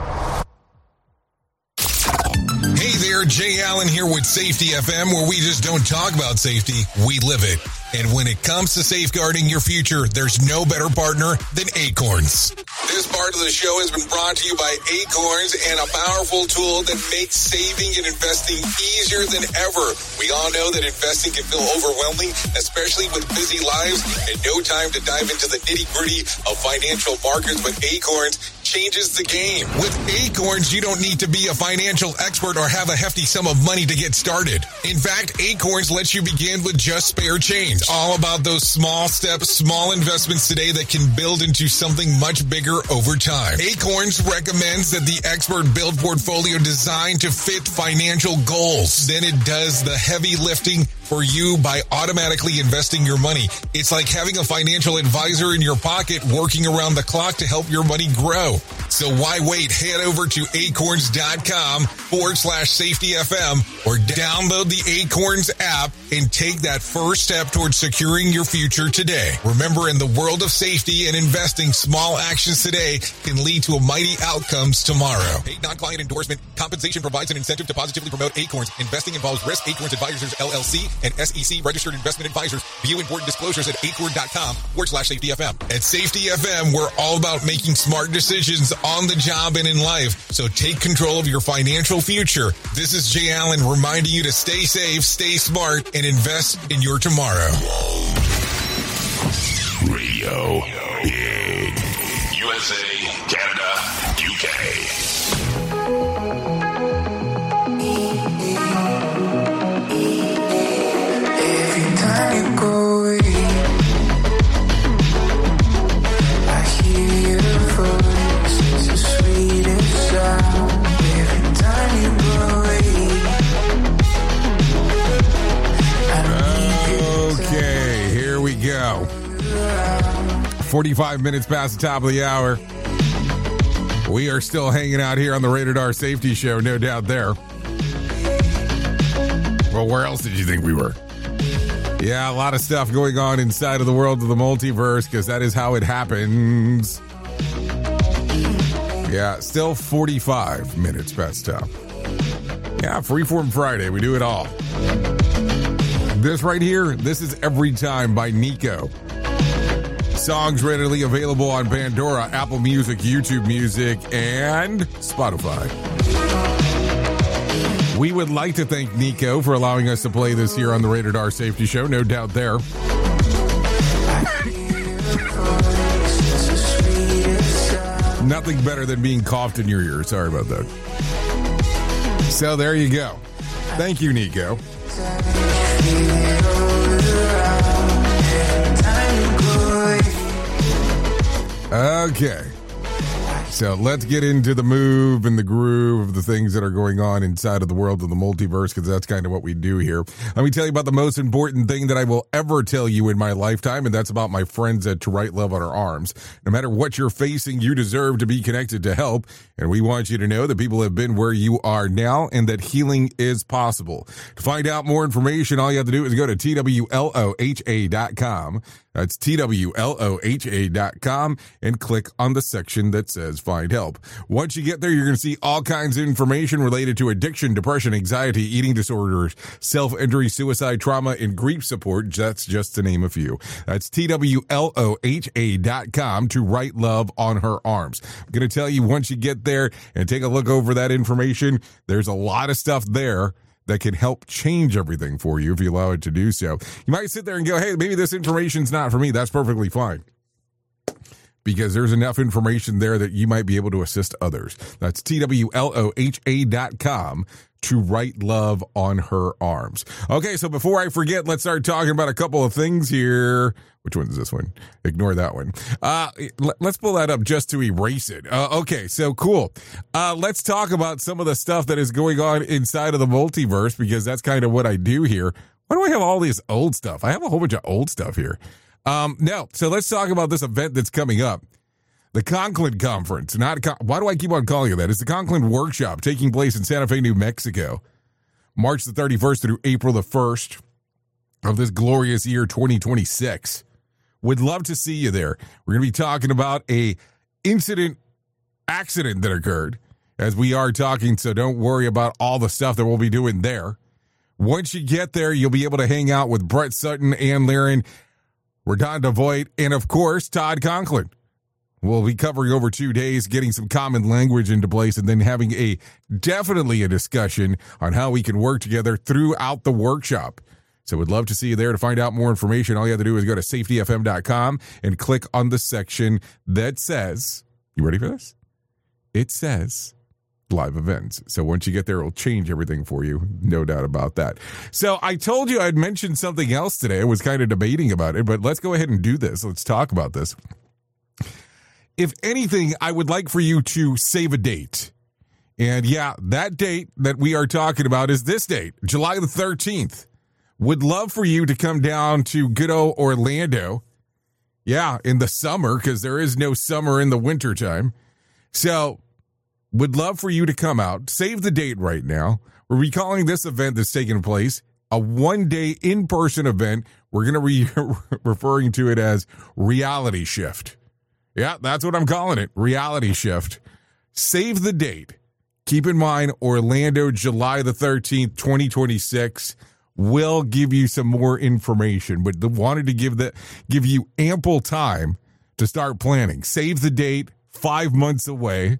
Hey there, Jay Allen here with Safety FM, where we just don't talk about safety, we live it. And when it comes to safeguarding your future, there's no better partner than Acorns. This part of the show has been brought to you by Acorns, and a powerful tool that makes saving and investing easier than ever. We all know that investing can feel overwhelming, especially with busy lives and no time to dive into the nitty-gritty of financial markets, but Acorns changes the game. With Acorns, you don't need to be a financial expert or have a hefty sum of money to get started. In fact, Acorns lets you begin with just spare change. All about those small steps, small investments today that can build into something much bigger over time. Acorns recommends that the expert build portfolio designed to fit financial goals. Then it does the heavy lifting for you by automatically investing your money. It's like having a financial advisor in your pocket working around the clock to help your money grow. So why wait? Head over to acorns.com/safetyfm or download the Acorns app and take that first step towards securing your future today. Remember, in the world of safety and investing, small actions today can lead to mighty outcomes tomorrow. Paid non-client endorsement. Compensation provides an incentive to positively promote Acorns. Investing involves risk. Acorns Advisors, LLC, and SEC registered investment advisors. View important disclosures at acorn.com/safetyfm. At Safety FM, we're all about making smart decisions on the job and in life. So take control of your financial future. This is Jay Allen reminding you to stay safe, stay smart, and invest in your tomorrow. Radio Big. USA, Canada, UK. Every time you go away, I hear your voice, it's the sweetest sound. Every time you go away, I need you. Okay, here we go. 45 minutes past the top of the hour. We are still hanging out here on the Rated R Safety Show, no doubt there. Well, where else did you think we were? Yeah, a lot of stuff going on inside of the world of the multiverse, because that is how it happens. Yeah, still 45 minutes past top. Yeah, Freeform Friday, we do it all. This right here, this is Every Time by Nico. Songs readily available on Pandora, Apple Music, YouTube Music, and Spotify. We would like to thank Nico for allowing us to play this here on the Rated R Safety Show, no doubt there. Nothing better than being coughed in your ear. Sorry about that. So there you go. Thank you, Nico. Okay. So let's get into the move and the groove of the things that are going on inside of the world of the multiverse, because that's kind of what we do here. Let me tell you about the most important thing that I will ever tell you in my lifetime, and that's about my friends at To Write Love on Her Arms. No matter what you're facing, you deserve to be connected to help, and we want you to know that people have been where you are now and that healing is possible. To find out more information, all you have to do is go to TWLOHA.com. That's TWLOHA.com and click on the section that says Find Help. Once you get there, you're going to see all kinds of information related to addiction, depression, anxiety, eating disorders, self-injury, suicide, trauma, and grief support. That's just to name a few. That's TWLOHA.com, To Write Love on Her Arms. I'm going to tell you, once you get there and take a look over that information, there's a lot of stuff there that can help change everything for you if you allow it to do so. You might sit there and go, hey, maybe this information's not for me. That's perfectly fine, because there's enough information there that you might be able to assist others. That's TWLOHA.com, To Write Love on Her Arms. Okay, so before I forget, let's start talking about a couple of things here. Which one is this one? Ignore that one. Let's pull that up just to erase it. Okay, so cool. Let's talk about some of the stuff that is going on inside of the multiverse, because that's kind of what I do here. Why do I have all this old stuff? I have a whole bunch of old stuff here. No, so let's talk about this event that's coming up. The Conklin Conference. Why do I keep on calling it that? It's the Conklin Workshop taking place in Santa Fe, New Mexico, March the 31st through April the 1st of this glorious year, 2026. Would love to see you there. We're going to be talking about a accident that occurred as we are talking, so don't worry about all the stuff that we'll be doing there. Once you get there, you'll be able to hang out with Brett Sutton, Ann Laren, Redonda Voigt, and of course, Todd Conklin. We'll be covering over 2 days, getting some common language into place, and then having definitely a discussion on how we can work together throughout the workshop. So we'd love to see you there. To find out more information, all you have to do is go to safetyfm.com and click on the section that says, you ready for this? It says live events. So once you get there, it'll change everything for you. No doubt about that. So I told you I'd mentioned something else today. I was kind of debating about it, but let's go ahead and do this. Let's talk about this. If anything, I would like for you to save a date. And yeah, that date that we are talking about is this date, July the 13th. Would love for you to come down to good old Orlando. Yeah, in the summer, because there is no summer in the wintertime. So would love for you to come out. Save the date right now. We're recalling this event that's taking place a one-day in-person event. We're going to be referring to it as Reality Shift. Yeah, that's what I'm calling it, Reality Shift. Save the date. Keep in mind, Orlando, July the 13th, 2026. We'll give you some more information, but wanted to give you ample time to start planning. Save the date, 5 months away.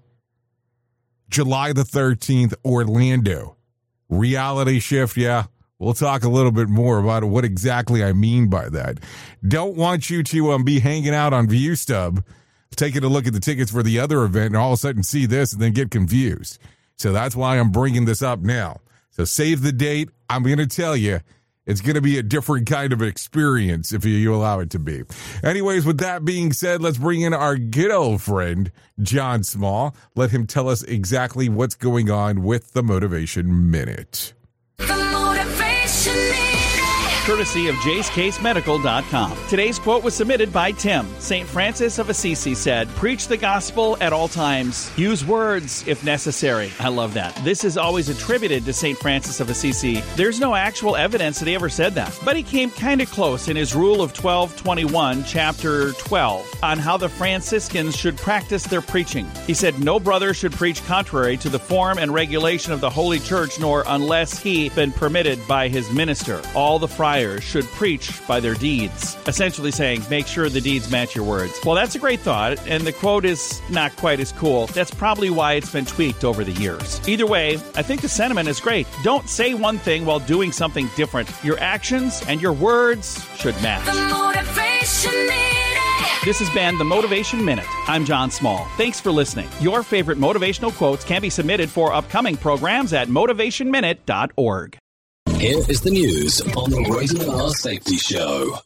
July the 13th, Orlando. Reality Shift, yeah. We'll talk a little bit more about what exactly I mean by that. Don't want you to be hanging out on ViewStub, taking a look at the tickets for the other event, and all of a sudden see this and then get confused. So that's why I'm bringing this up now. So save the date. I'm going to tell you, it's going to be a different kind of experience if you allow it to be. Anyways, with that being said, let's bring in our good old friend, John Small. Let him tell us exactly what's going on with the Motivation Minute. The Motivation Minute. Courtesy of JaceCaseMedical.com. Today's quote was submitted by Tim. St. Francis of Assisi said, "Preach the gospel at all times. Use words if necessary." I love that. This is always attributed to St. Francis of Assisi. There's no actual evidence that he ever said that, but he came kind of close in his Rule of 1221, chapter 12, on how the Franciscans should practice their preaching. He said, "No brother should preach contrary to the form and regulation of the Holy Church, nor unless he been permitted by his minister. All the friars should preach by their deeds." Essentially saying, make sure the deeds match your words. Well, that's a great thought, and the quote is not quite as cool. That's probably why it's been tweaked over the years. Either way, I think the sentiment is great. Don't say one thing while doing something different. Your actions and your words should match. The Motivation Minute. This has been the Motivation Minute. I'm John Small. Thanks for listening. Your favorite motivational quotes can be submitted for upcoming programs at motivationminute.org. Here is the news on the Rated R Safety Show.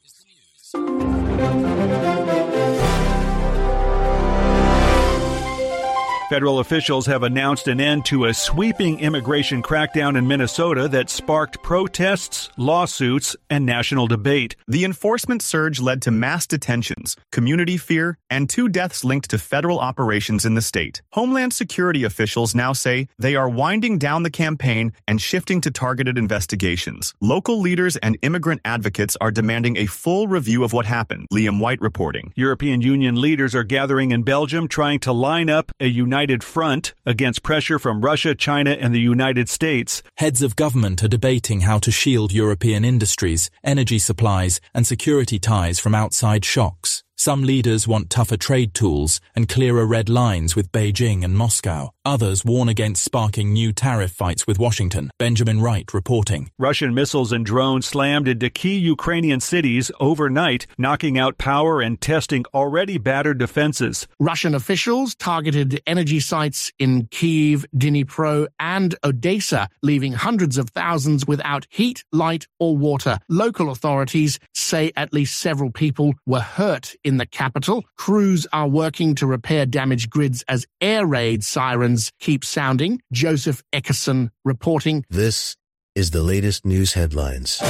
Federal officials have announced an end to a sweeping immigration crackdown in Minnesota that sparked protests, lawsuits, and national debate. The enforcement surge led to mass detentions, community fear, and 2 deaths linked to federal operations in the state. Homeland Security officials now say they are winding down the campaign and shifting to targeted investigations. Local leaders and immigrant advocates are demanding a full review of what happened. Liam White reporting. European Union leaders are gathering in Belgium trying to line up a united front against pressure from Russia, China, and the United States. Heads of government are debating how to shield European industries, energy supplies, and security ties from outside shocks. Some leaders want tougher trade tools and clearer red lines with Beijing and Moscow. Others warn against sparking new tariff fights with Washington. Benjamin Wright reporting. Russian missiles and drones slammed into key Ukrainian cities overnight, knocking out power and testing already battered defenses. Russian officials targeted energy sites in Kyiv, Dnipro, and Odessa, leaving hundreds of thousands without heat, light, or water. Local authorities say at least several people were hurt in the capital. Crews are working to repair damaged grids as air raid sirens keep sounding. Joseph Eckerson reporting. This is the latest news headlines.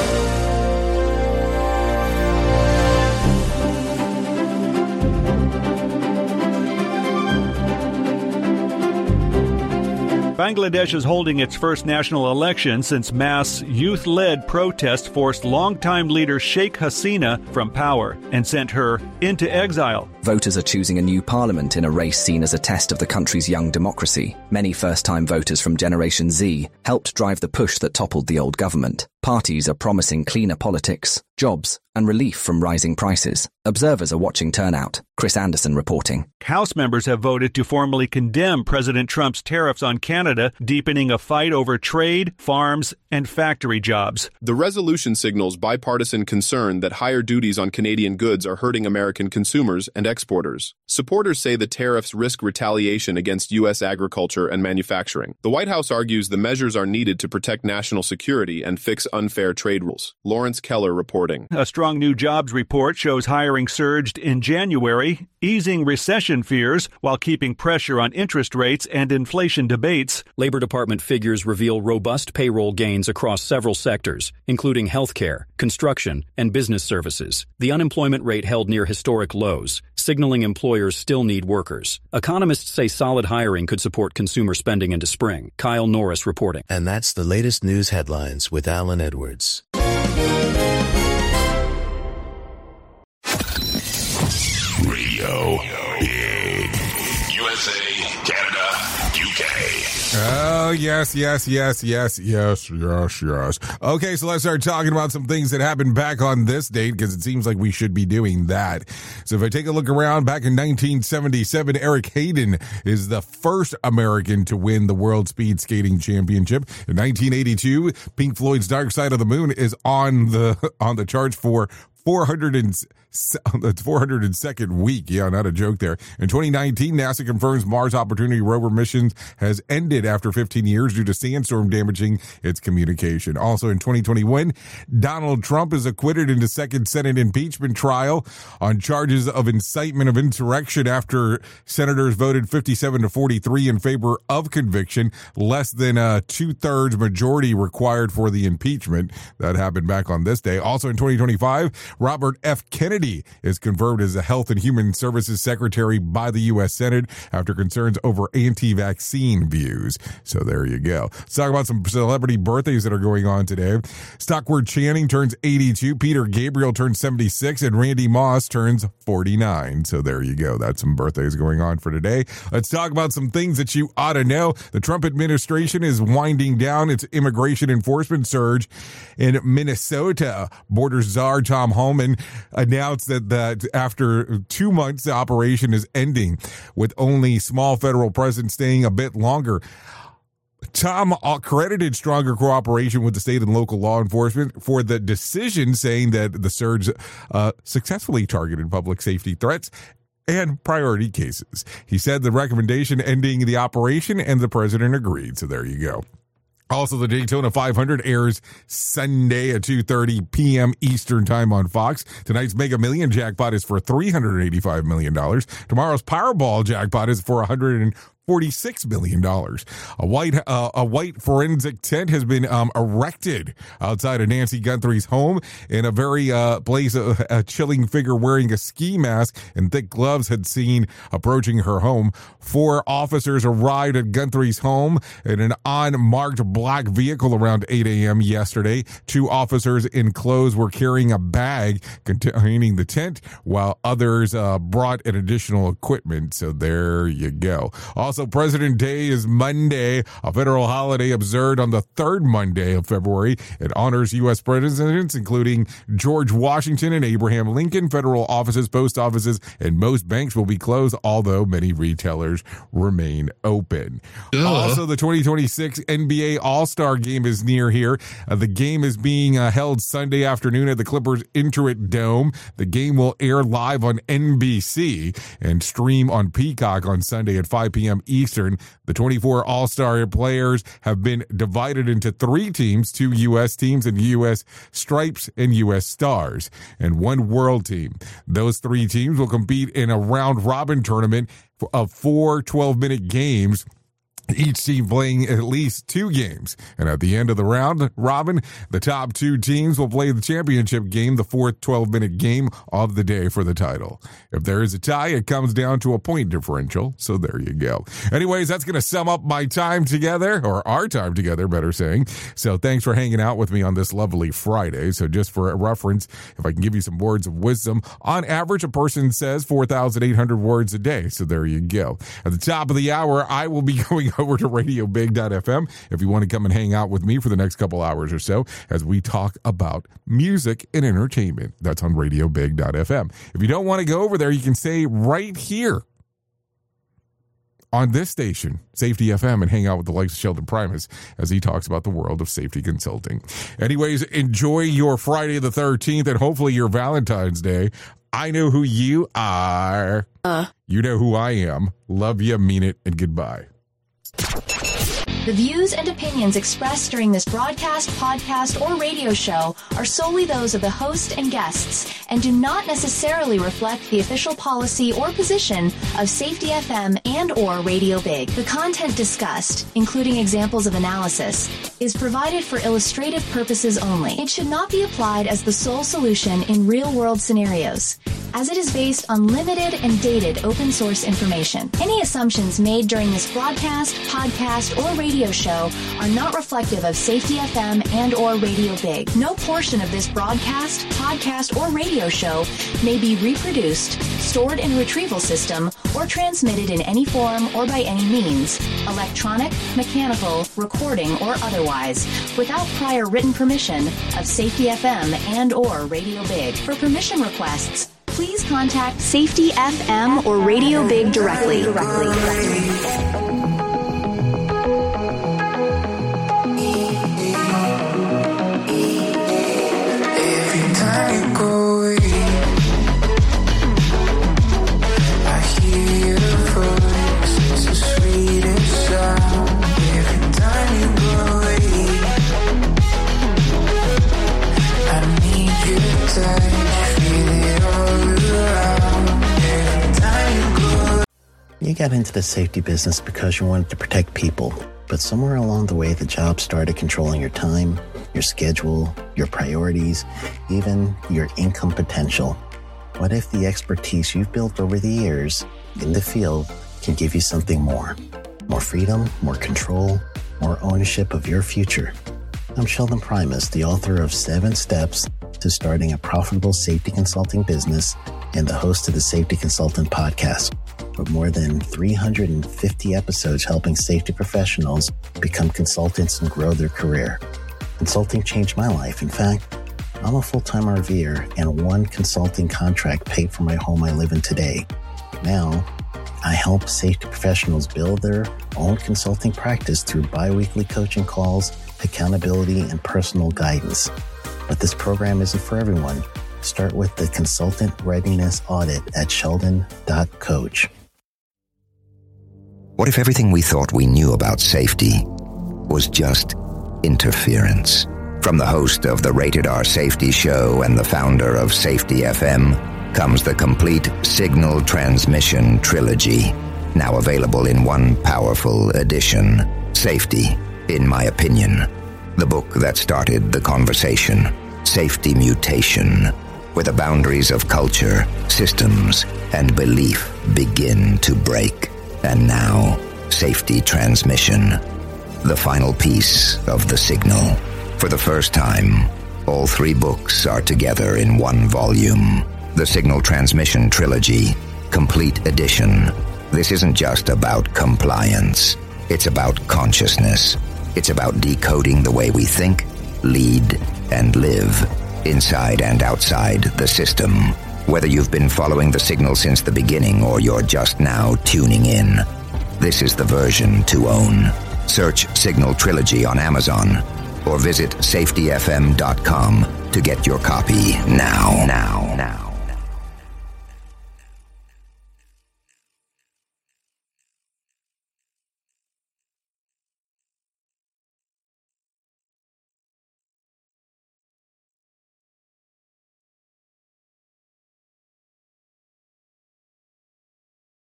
Bangladesh is holding its first national election since mass youth-led protests forced longtime leader Sheikh Hasina from power and sent her into exile. Voters are choosing a new parliament in a race seen as a test of the country's young democracy. Many first-time voters from Generation Z helped drive the push that toppled the old government. Parties are promising cleaner politics, jobs, and relief from rising prices. Observers are watching turnout. Chris Anderson reporting. House members have voted to formally condemn President Trump's tariffs on Canada, deepening a fight over trade, farms, and factory jobs. The resolution signals bipartisan concern that higher duties on Canadian goods are hurting American consumers and exporters. Supporters say the tariffs risk retaliation against U.S. agriculture and manufacturing. The White House argues the measures are needed to protect national security and fix unfair trade rules. Lawrence Keller reporting. A strong new jobs report shows hiring surged in January, easing recession fears while keeping pressure on interest rates and inflation debates. Labor Department figures reveal robust payroll gains across several sectors, including healthcare, construction, and business services. The unemployment rate held near historic lows, signaling employers still need workers. Economists say solid hiring could support consumer spending into spring. Kyle Norris reporting. And that's the latest news headlines with Alan Edwards. Radio Big. USA, Canada, UK. Oh, yes. Okay, so let's start talking about some things that happened back on this date, because it seems like we should be doing that. So if I take a look around, back in 1977, Eric Hayden is the first American to win the World Speed Skating Championship. In 1982, Pink Floyd's Dark Side of the Moon is on the charts for 402nd week. Yeah, not a joke there. In 2019, NASA confirms Mars Opportunity rover mission has ended after 15 years due to sandstorm damaging its communication. Also in 2021, Donald Trump is acquitted in the second Senate impeachment trial on charges of incitement of insurrection after senators voted 57-43 in favor of conviction, less than a 2/3 majority required for the impeachment. That happened back on this day. Also in 2025, Robert F. Kennedy is confirmed as the Health and Human Services Secretary by the U.S. Senate after concerns over anti-vaccine views. So there you go. Let's talk about some celebrity birthdays that are going on today. Stockford Channing turns 82, Peter Gabriel turns 76, and Randy Moss turns 49. So there you go. That's some birthdays going on for today. Let's talk about some things that you ought to know. The Trump administration is winding down its immigration enforcement surge in Minnesota. Border czar Tom Homan announced that after 2 months, the operation is ending, with only small federal presence staying a bit longer. Tom credited stronger cooperation with the state and local law enforcement for the decision, saying that the surge successfully targeted public safety threats and priority cases. He said the recommendation ending the operation, and the president agreed. So there you go. Also, the Daytona 500 airs Sunday at 2:30 p.m. Eastern Time on Fox. Tonight's Mega Million jackpot is for $385 million. Tomorrow's Powerball jackpot is for $140 $46 million. A white forensic tent has been erected outside of Nancy Guthrie's home in a very place. A chilling figure wearing a ski mask and thick gloves had seen approaching her home. 4 officers arrived at Guthrie's home in an unmarked black vehicle around 8 a.m. yesterday. 2 officers in clothes were carrying a bag containing the tent, while others brought an additional equipment. So there you go. Also, President Day is Monday, a federal holiday observed on the 3rd Monday of February. It honors U.S. presidents, including George Washington and Abraham Lincoln. Federal offices, post offices, and most banks will be closed, although many retailers remain open. Also, the 2026 NBA All-Star Game is near here. The game is being held Sunday afternoon at the Clippers Intuit Dome. The game will air live on NBC and stream on Peacock on Sunday at 5 p.m. Eastern. The 24 All-Star players have been divided into 3 teams, 2 U.S. teams and U.S. Stripes and U.S. Stars, and 1 World team. Those 3 teams will compete in a round-robin tournament of 4 12-minute games, each team playing at least 2 games. And at the end of the round robin, the top 2 teams will play the championship game, the 4th 12-minute game of the day for the title. If there is a tie, it comes down to a point differential. So there you go. Anyways, that's going to sum up my time together, or our time together, better saying. So thanks for hanging out with me on this lovely Friday. So just for a reference, if I can give you some words of wisdom, on average, a person says 4,800 words a day. So there you go. At the top of the hour, I will be going over to RadioBig.fm if you want to come and hang out with me for the next couple hours or so as we talk about music and entertainment. That's on RadioBig.fm. If you don't want to go over there, you can stay right here on this station, Safety FM, and hang out with the likes of Sheldon Primus as he talks about the world of safety consulting. Anyways, enjoy your Friday the 13th and hopefully your Valentine's Day. I know who you are. You know who I am. Love you, mean it, and goodbye. The views and opinions expressed during this broadcast, podcast, or radio show are solely those of the host and guests and do not necessarily reflect the official policy or position of Safety FM and or Radio Big. The content discussed, including examples of analysis, is provided for illustrative purposes only. It should not be applied as the sole solution in real-world scenarios, as it is based on limited and dated open source information. Any assumptions made during this broadcast, podcast, or radio show are not reflective of Safety FM and or Radio Big. No portion of this broadcast, podcast, or radio show may be reproduced, stored in a retrieval system, or transmitted in any form or by any means, electronic, mechanical, recording, or otherwise, without prior written permission of Safety FM and or Radio Big. For permission requests, please contact Safety FM or Radio Big directly. Every time you go away, I hear your voice, it's the sweetest sound. Every time you go away, I need your touch, feel it all around. Every time you go. You got into the safety business because you wanted to protect people, but somewhere along the way, the job started controlling your time, your schedule, your priorities, even your income potential. What if the expertise you've built over the years in the field can give you something more? More freedom, more control, more ownership of your future. I'm Sheldon Primus, the author of 7 Steps to Starting a Profitable Safety Consulting Business and the host of the Safety Consultant Podcast, with more than 350 episodes helping safety professionals become consultants and grow their career. Consulting changed my life. In fact, I'm a full-time RVer, and 1 consulting contract paid for my home I live in today. Now, I help safety professionals build their own consulting practice through bi-weekly coaching calls, accountability, and personal guidance. But this program isn't for everyone. Start with the Consultant Readiness Audit at sheldon.coach. What if everything we thought we knew about safety was just interference? From the host of the Rated R Safety Show and the founder of Safety FM comes the complete signal transmission trilogy. now available in one powerful edition. Safety, in my opinion. The book that started the conversation. Safety Mutation, where the boundaries of culture, systems, and belief begin to break. And now, Safety Transmission, the final piece of the signal. For the first time, all 3 books are together in one volume. The Signal Transmission Trilogy, Complete Edition. This isn't just about compliance. It's about consciousness. It's about decoding the way we think, lead, and live, inside and outside the system. Whether you've been following the signal since the beginning or you're just now tuning in, this is the version to own. Search Signal Trilogy on Amazon or visit safetyfm.com to get your copy now.